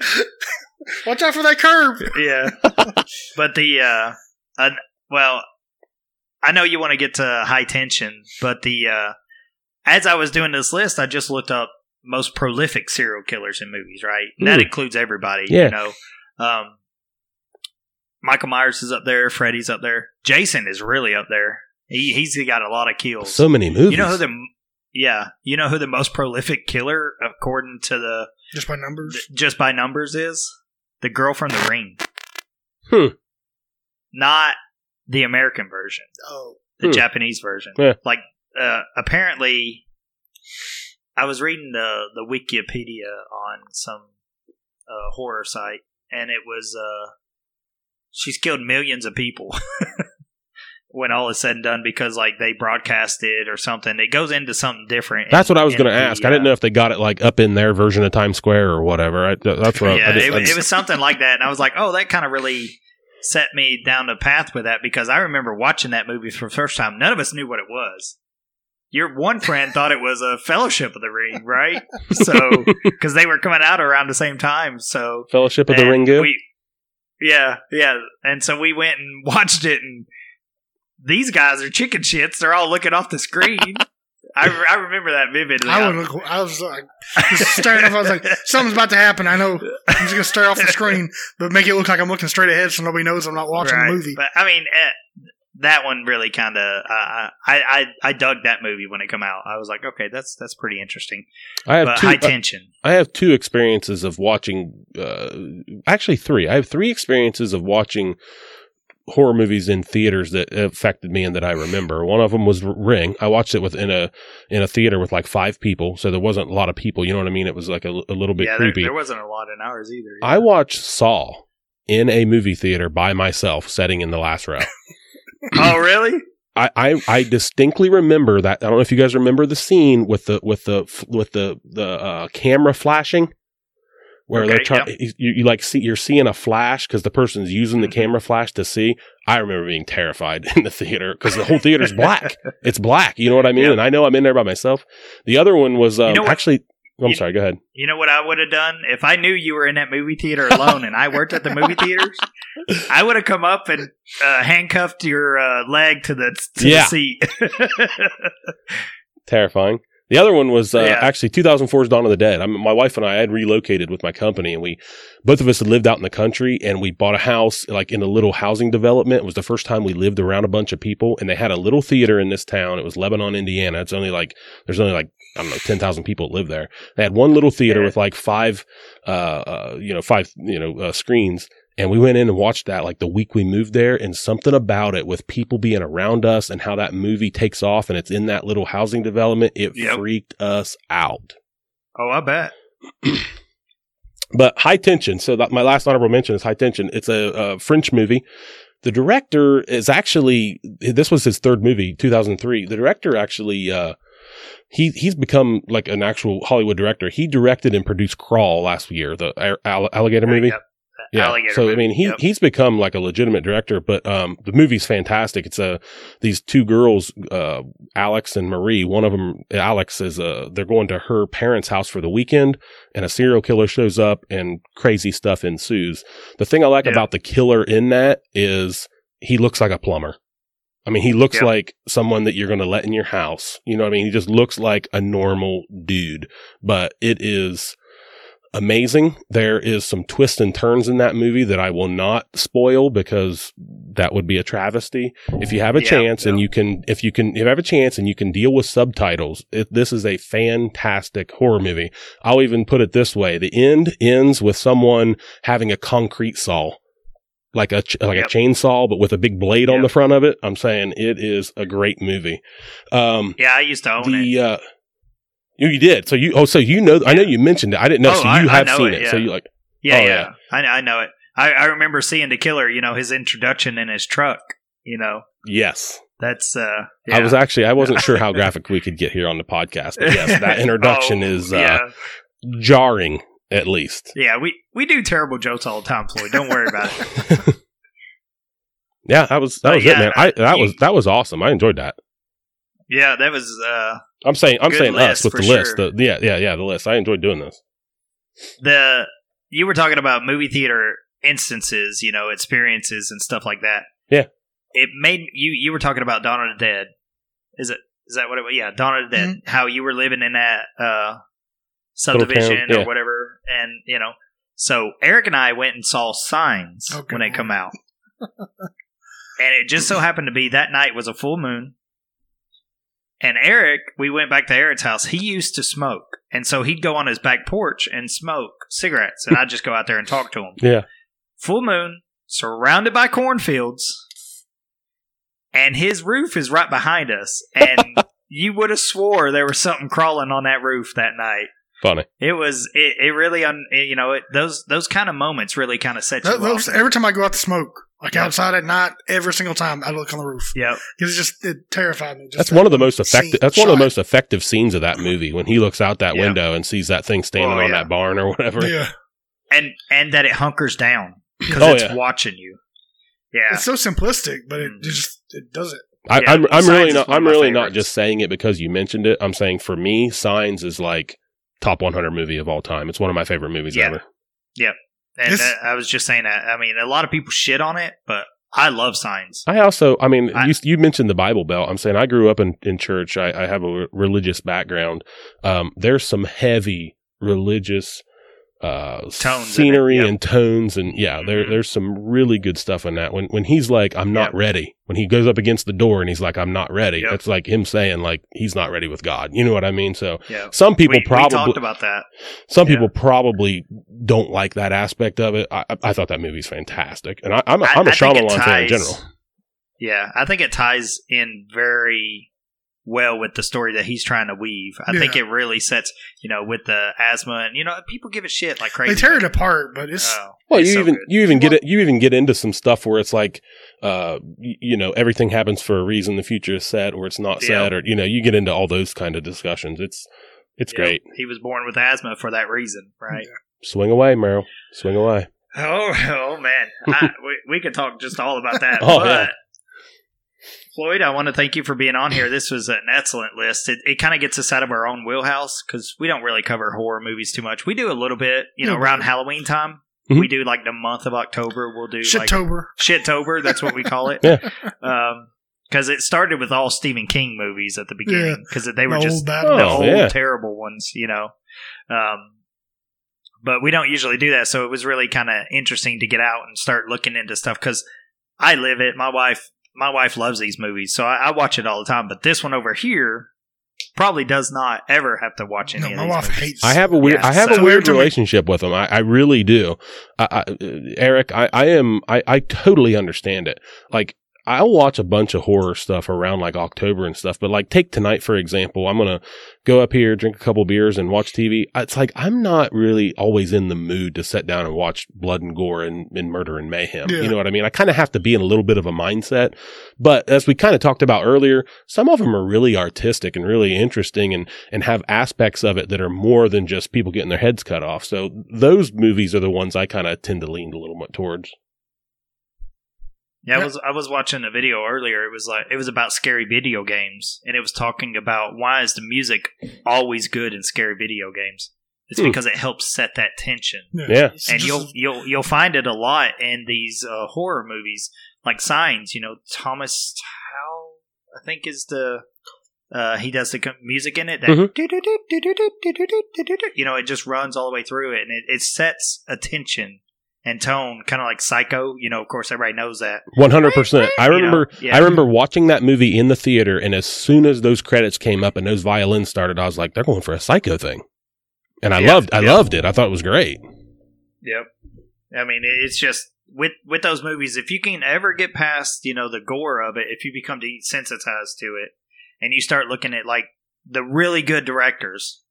Watch out for that curb. Yeah. But the, uh, uh, well, I know you want to get to High Tension, but the, uh, as I was doing this list, I just looked up most prolific serial killers in movies, right? And that Ooh. includes everybody, Yeah. you know. Um, Michael Myers is up there. Freddy's up there. Jason is really up there. He he's got a lot of kills. So many movies. You know who the yeah, you know who the most prolific killer according to the Just by numbers. just by numbers is? The girl from The Ring. Hmm. Not the American version. Oh. The Hmm. Japanese version. Yeah. Like uh, apparently I was reading the the Wikipedia on some uh, horror site and it was uh she's killed millions of people. When all is said and done, because like they broadcast it or something, it goes into something different. That's in, what I was going to the, ask. I didn't know if they got it like up in their version of Times Square or whatever. I, that's what yeah, I, I, it, I, it was something like that, and I was like, oh, that kind of really set me down the path with that because I remember watching that movie for the first time. None of us knew what it was. Your one friend thought it was a Fellowship of the Ring, right? So because they were coming out around the same time, so Fellowship of the and Ring good. we- yeah, yeah, and so we went and watched it and. These guys are chicken shits. They're all looking off the screen. I, I remember that vividly. I, would look, I was like, just staring off. I was like, something's about to happen. I know I'm just going to stare off the screen, but make it look like I'm looking straight ahead so nobody knows I'm not watching Right. the movie. But I mean, eh, that one really kind of. Uh, I, I I dug that movie when it came out. I was like, okay, that's that's pretty interesting. I have But two. High uh, Tension. I have two experiences of watching. Uh, actually, three. I have three experiences of watching horror movies in theaters that affected me and that I remember. One of them was Ring. I watched it with in a in a theater with like five people, so there wasn't a lot of people. You know what I mean? It was like a, a little bit yeah, there, creepy. there wasn't a lot in ours either. I watched Saw in a movie theater by myself, sitting in the last row. Oh, really? I, I, I distinctly remember that. I don't know if you guys remember the scene with the with the with the the uh, camera flashing, where Okay, they're trying. yep. You, you like see you're seeing a flash because the person's using the Mhm. camera flash to see. I remember being terrified in the theater because the whole theater's black. It's black. You know what I mean? Yep. And I know I'm in there by myself. The other one was um, You know what? actually. I'm You- sorry. Go ahead. You know what I would have done if I knew you were in that movie theater alone and I worked at the movie theaters? I would have come up and uh, handcuffed your uh, leg to the to Yeah. the seat. Terrifying. The other one was uh, Yeah. actually two thousand four's Dawn of the Dead. I mean, my wife and I had relocated with my company, and we both of us had lived out in the country, and we bought a house like in a little housing development. It was the first time we lived around a bunch of people, and they had a little theater in this town. It was Lebanon, Indiana. It's only like there's only like I don't know ten thousand people that live there. They had one little theater Yeah. with like five, uh, uh, you know, five you know uh, screens. And we went in and watched that like the week we moved there, and something about it with people being around us and how that movie takes off and it's in that little housing development, it Yep. freaked us out. Oh, I bet. But High Tension. So that, my last honorable mention is High Tension. It's a, a French movie. The director is actually, this was his third movie, two thousand three. The director actually, uh, he he's become like an actual Hollywood director. He directed and produced Crawl last year, the all- alligator movie. Yep. Yeah. Alligator So movie. I mean, he Yep. he's become like a legitimate director, but um, the movie's fantastic. It's a these two girls, uh, Alex and Marie. One of them, Alex, is uh, they're going to her parents' house for the weekend, and a serial killer shows up, and crazy stuff ensues. The thing I like Yeah. about the killer in that is he looks like a plumber. I mean, he looks Yep. like someone that you're going to let in your house. You know what I mean? He just looks like a normal dude, but it is amazing. There is some twists and turns in that movie that I will not spoil because that would be a travesty. If you have a Yeah, chance and yeah. you can, if you can, if you have a chance and you can deal with subtitles, it, this is a fantastic horror movie. I'll even put it this way. The end ends with someone having a concrete saw. Like a ch- like Yep. a chainsaw, but with a big blade on Yep. the front of it. I'm saying it is a great movie. Um, Yeah, I used to own it. the uh, You, you did. So you. Oh, so you know. I know you mentioned it. I didn't know. Oh, so I- you I have know seen it, it. So yeah. you like. Yeah, Oh, yeah, yeah. I, I know it. I, I remember seeing the killer. You know, his introduction in his truck. You know, Yes. that's. uh I yeah. was actually. I wasn't sure how graphic we could get here on the podcast, but yes, that introduction Oh, is uh, yeah, jarring, at least. yeah. We we do terrible jokes all the time, Floyd. Don't worry about it. Yeah, that was that But was yeah, it, man. I that you- was that was awesome. I enjoyed that. Yeah, that was. uh I'm saying I'm Good saying list, us with for the list. sure. The, yeah, yeah, yeah. The list. I enjoyed doing this. the You were talking about movie theater instances, you know, experiences and stuff like that. Yeah. It made you. You were talking about Dawn of the Dead. Is it? Is that what it was? Yeah, Dawn of the Dead. Mm-hmm. How you were living in that uh subdivision yeah. or whatever, and you know. So Eric and I went and saw Signs Okay. when it come out, and it just so happened to be that night was a full moon. And Eric, we went back to Eric's house. He used to smoke, and so he'd go on his back porch and smoke cigarettes, and I'd just go out there and talk to him. Yeah. Full moon, surrounded by cornfields, and his roof is right behind us. And you would have swore there was something crawling on that roof that night. Funny. It was. It, it really, un, it, you know, it, those those kind of moments really kind of set you That- those, off. every time I go out to smoke, like Yeah. outside at night, every single time I look on the roof. Yep. Because it just it terrified me. Just That's that one of the most effective. scene- That's one of the shot. most effective scenes of that movie when he looks out that Yeah. window and sees that thing standing Oh, on yeah. that barn or whatever. Yeah, And and that it hunkers down because Oh, it's yeah. watching you. Yeah. it's so simplistic, but it Mm. just it does it. I, Yeah, I'm, I'm Signs really is not. one of I'm my really not favorites. just saying it because you mentioned it. I'm saying for me, Signs is like top one hundred movie of all time. It's one of my favorite movies Yeah. ever. And This- uh, I was just saying that. I mean, a lot of people shit on it, but I love Signs. I also, I mean, I- you, you mentioned the Bible Belt. I'm saying I grew up in, in church. I, I have a re- religious background. Um, there's some heavy religious uh, Tones in it, scenery yep. and tones, and yeah, there Mhm. there's some really good stuff in that. When when he's like, "I'm not Yep. ready," when he goes up against the door and he's like, "I'm not ready," Yep. that's like him saying like he's not ready with God. You know what I mean? So Yeah. some people we, probably we talked about that. some yeah. people probably don't like that aspect of it. I, I, I thought that movie's fantastic, and I, I'm a, I- I'm a I think it Shyamalan fan in ties- general. Yeah, I think it ties in very well with the story that he's trying to weave. I think Yeah. it really sets, you know, with the asthma and you know, people give a shit like crazy. They tear it apart, but it's Oh, Well, it's you so even good. you even get it. You even get into some stuff where it's like, uh, y- you know, everything happens for a reason. The future is set, or it's not Yeah. set, or you know, you get into all those kind of discussions. It's it's Yeah, great. He was born with asthma for that reason, right? Swing away, Meryl. Swing away. Oh, oh man, I, we we could talk just all about that. Oh, but yeah. Floyd, I want to thank you for being on here. This was an excellent list. It, it kind of gets us out of our own wheelhouse because we don't really cover horror movies too much. We do a little bit, you know, Yeah, around but- Halloween time. Mhm. We do like the month of October. We'll do like Shittober. Shittober. That's what we call it. Yeah. Um, because it started with all Stephen King movies at the beginning because they were The just old bad the Oh, old yeah. terrible ones, you know. Um, but we don't usually do that, so it was really kind of interesting to get out and start looking into stuff because I live it. My wife, my wife loves these movies, so I, I watch it all the time. But this one over here probably does not ever have to watch any No, of my these wife movies. hates. I have a weird, Yeah, I have so- a weird to me- relationship with them. I, I really do. I, I, Eric, I, I am, I, I totally understand it. Like, I'll watch a bunch of horror stuff around like October and stuff, but like take tonight, for example, I'm going to go up here, drink a couple beers and watch T V. It's like, I'm not really always in the mood to sit down and watch blood and gore and, and murder and mayhem. Yeah. You know what I mean? I kind of have to be in a little bit of a mindset, but as we kind of talked about earlier, some of them are really artistic and really interesting and, and have aspects of it that are more than just people getting their heads cut off. So those movies are the ones I kind of tend to lean a little bit towards. Yeah, I was I was watching a video earlier. It was like it was about scary video games, and it was talking about why is the music always good in scary video games? It's Hmm. because it helps set that tension, Yeah. It's and just- you'll you'll you'll find it a lot in these uh, horror movies, like Signs. You know, Thomas Howe, I think is the uh, he does the co- music in it. That Mhm. you know, it just runs all the way through it, and it, it sets a tension and tone, kind of like Psycho. You know, of course, everybody knows that. one hundred percent. I You know, remember, yeah. I remember watching that movie in the theater, and as soon as those credits came up and those violins started, I was like, they're going for a Psycho thing. And I Yeah, loved, I yeah. loved it. I thought it was great. Yep. I mean, it- it's just with with those movies, if you can ever get past, you know, the gore of it, if you become desensitized to it, and you start looking at like the really good directors,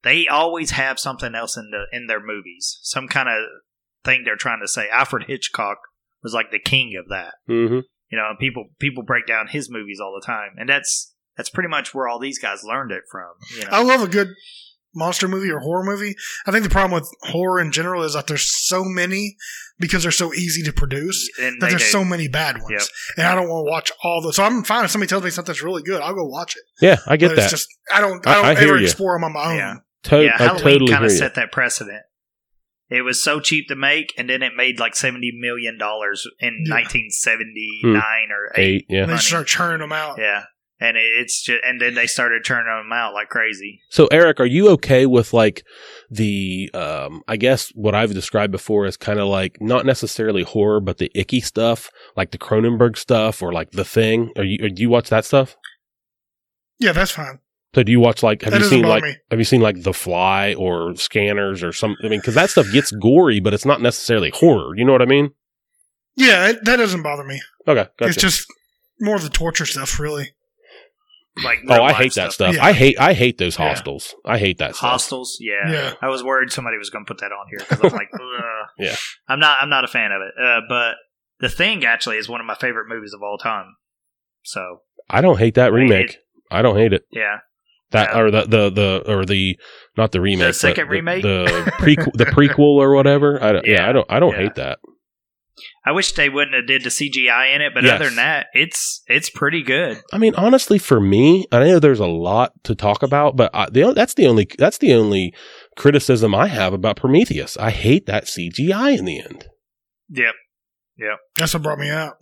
they always have something else in the in their movies, some kind of thing they're trying to say. Alfred Hitchcock was like the king of that. Mm-hmm. You know, people people break down his movies all the time, and that's that's pretty much where all these guys learned it from. You know? I love a good monster movie or horror movie. I think the problem with horror in general is that there's so many because they're so easy to produce And that they there's do. so many bad ones. Yep. And I don't want to watch all those. So I'm fine if somebody tells me something's really good. I'll go watch it. Yeah, I get but that. it's just I don't I- I don't I hear ever you. explore them on my own. Yeah. To- yeah, I Halloween totally kind hear of you. set that precedent. It was so cheap to make, and then it made like seventy million dollars in Yeah. nineteen seventy-nine or eight. Eight, yeah. And they Money. start churning them out. Yeah, and it, it's just, and then they started turning them out like crazy. So, Eric, are you okay with like the, um, I guess what I've described before as kind of like not necessarily horror, but the icky stuff, like the Cronenberg stuff or like The Thing? Are you, do you watch that stuff? Yeah, that's fine. So, do you watch like, have That you doesn't seen bother like, me. have you seen like The Fly or Scanners or some, I mean, cause that stuff gets gory, but it's not necessarily horror. You know what I mean? Yeah, it, that doesn't bother me. Okay. Gotcha. It's just more of the torture stuff, really. Like oh, real I life hate that stuff. Yeah. I hate, I hate those Yeah. hostels. I hate that stuff. Hostels, yeah. Yeah. I was worried somebody was going to put that on here because I'm like, ugh. Yeah. I'm not. I'm not a fan of it. Uh, but The Thing actually is one of my favorite movies of all time. So I don't hate that remake. It- I don't hate it. yeah, That Yeah. or the, the the or the not the remake, The second but the, remake? the prequel, the prequel or whatever. I don't, yeah, Yeah. I don't I don't Yeah. hate that. I wish they wouldn't have did the C G I in it, but Yes. other than that, it's it's pretty good. I mean, honestly, for me, I know there's a lot to talk about, but I, the that's the only that's the only criticism I have about Prometheus. I hate that C G I in the end. Yep. That's what brought me out.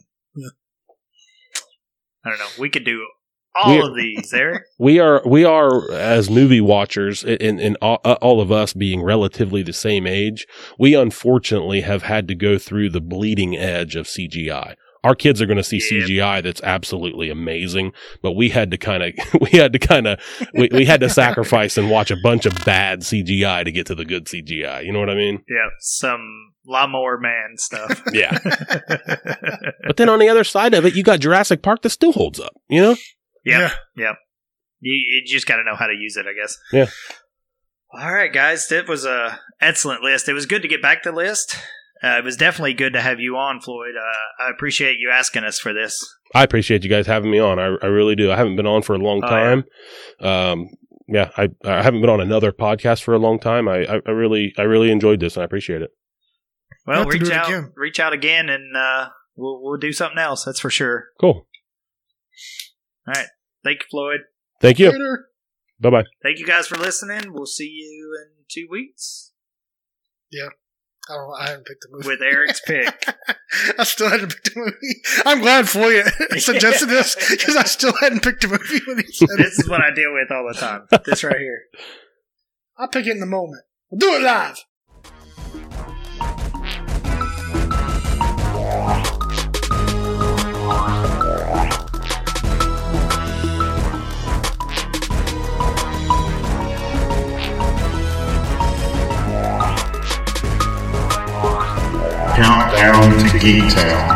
I don't know. We could do all We're- of these, Eric. We are we are as movie watchers, and and all, uh, all of us being relatively the same age, we unfortunately have had to go through the bleeding edge of C G I. Our kids are going to see Yeah. C G I that's absolutely amazing, but we had to kind of we had to kind of we, we had to sacrifice and watch a bunch of bad C G I to get to the good C G I. You know what I mean? Yeah, some Lawnmower Man stuff. Yeah. But then on the other side of it, you got Jurassic Park that still holds up. You know? Yep. Yep. You, you just got to know how to use it, I guess. Yeah. All right, guys. That was a excellent list. It was good to get back to the list. Uh, it was definitely good to have you on, Floyd. Uh, I appreciate you asking us for this. I appreciate you guys having me on. I, I really do. I haven't been on for a long Oh, time. Um, yeah, I, I haven't been on another podcast for a long time. I, I, I really, I really enjoyed this, and I appreciate it. Well, have to do reach it out, again. reach out again, and uh, we'll we'll do something else. That's for sure. Cool. All right. Thank you, Floyd. Thank you. Later. Bye bye. Thank you guys for listening. We'll see you in two weeks I don't know. I haven't picked the movie. with Eric's pick. I still hadn't picked a movie. I'm glad Floyd suggested this because I still hadn't picked a movie when he said it. This is what I deal with all the time. This right here. I'll pick it in the moment. We'll do it live. Countdown to Geek Town.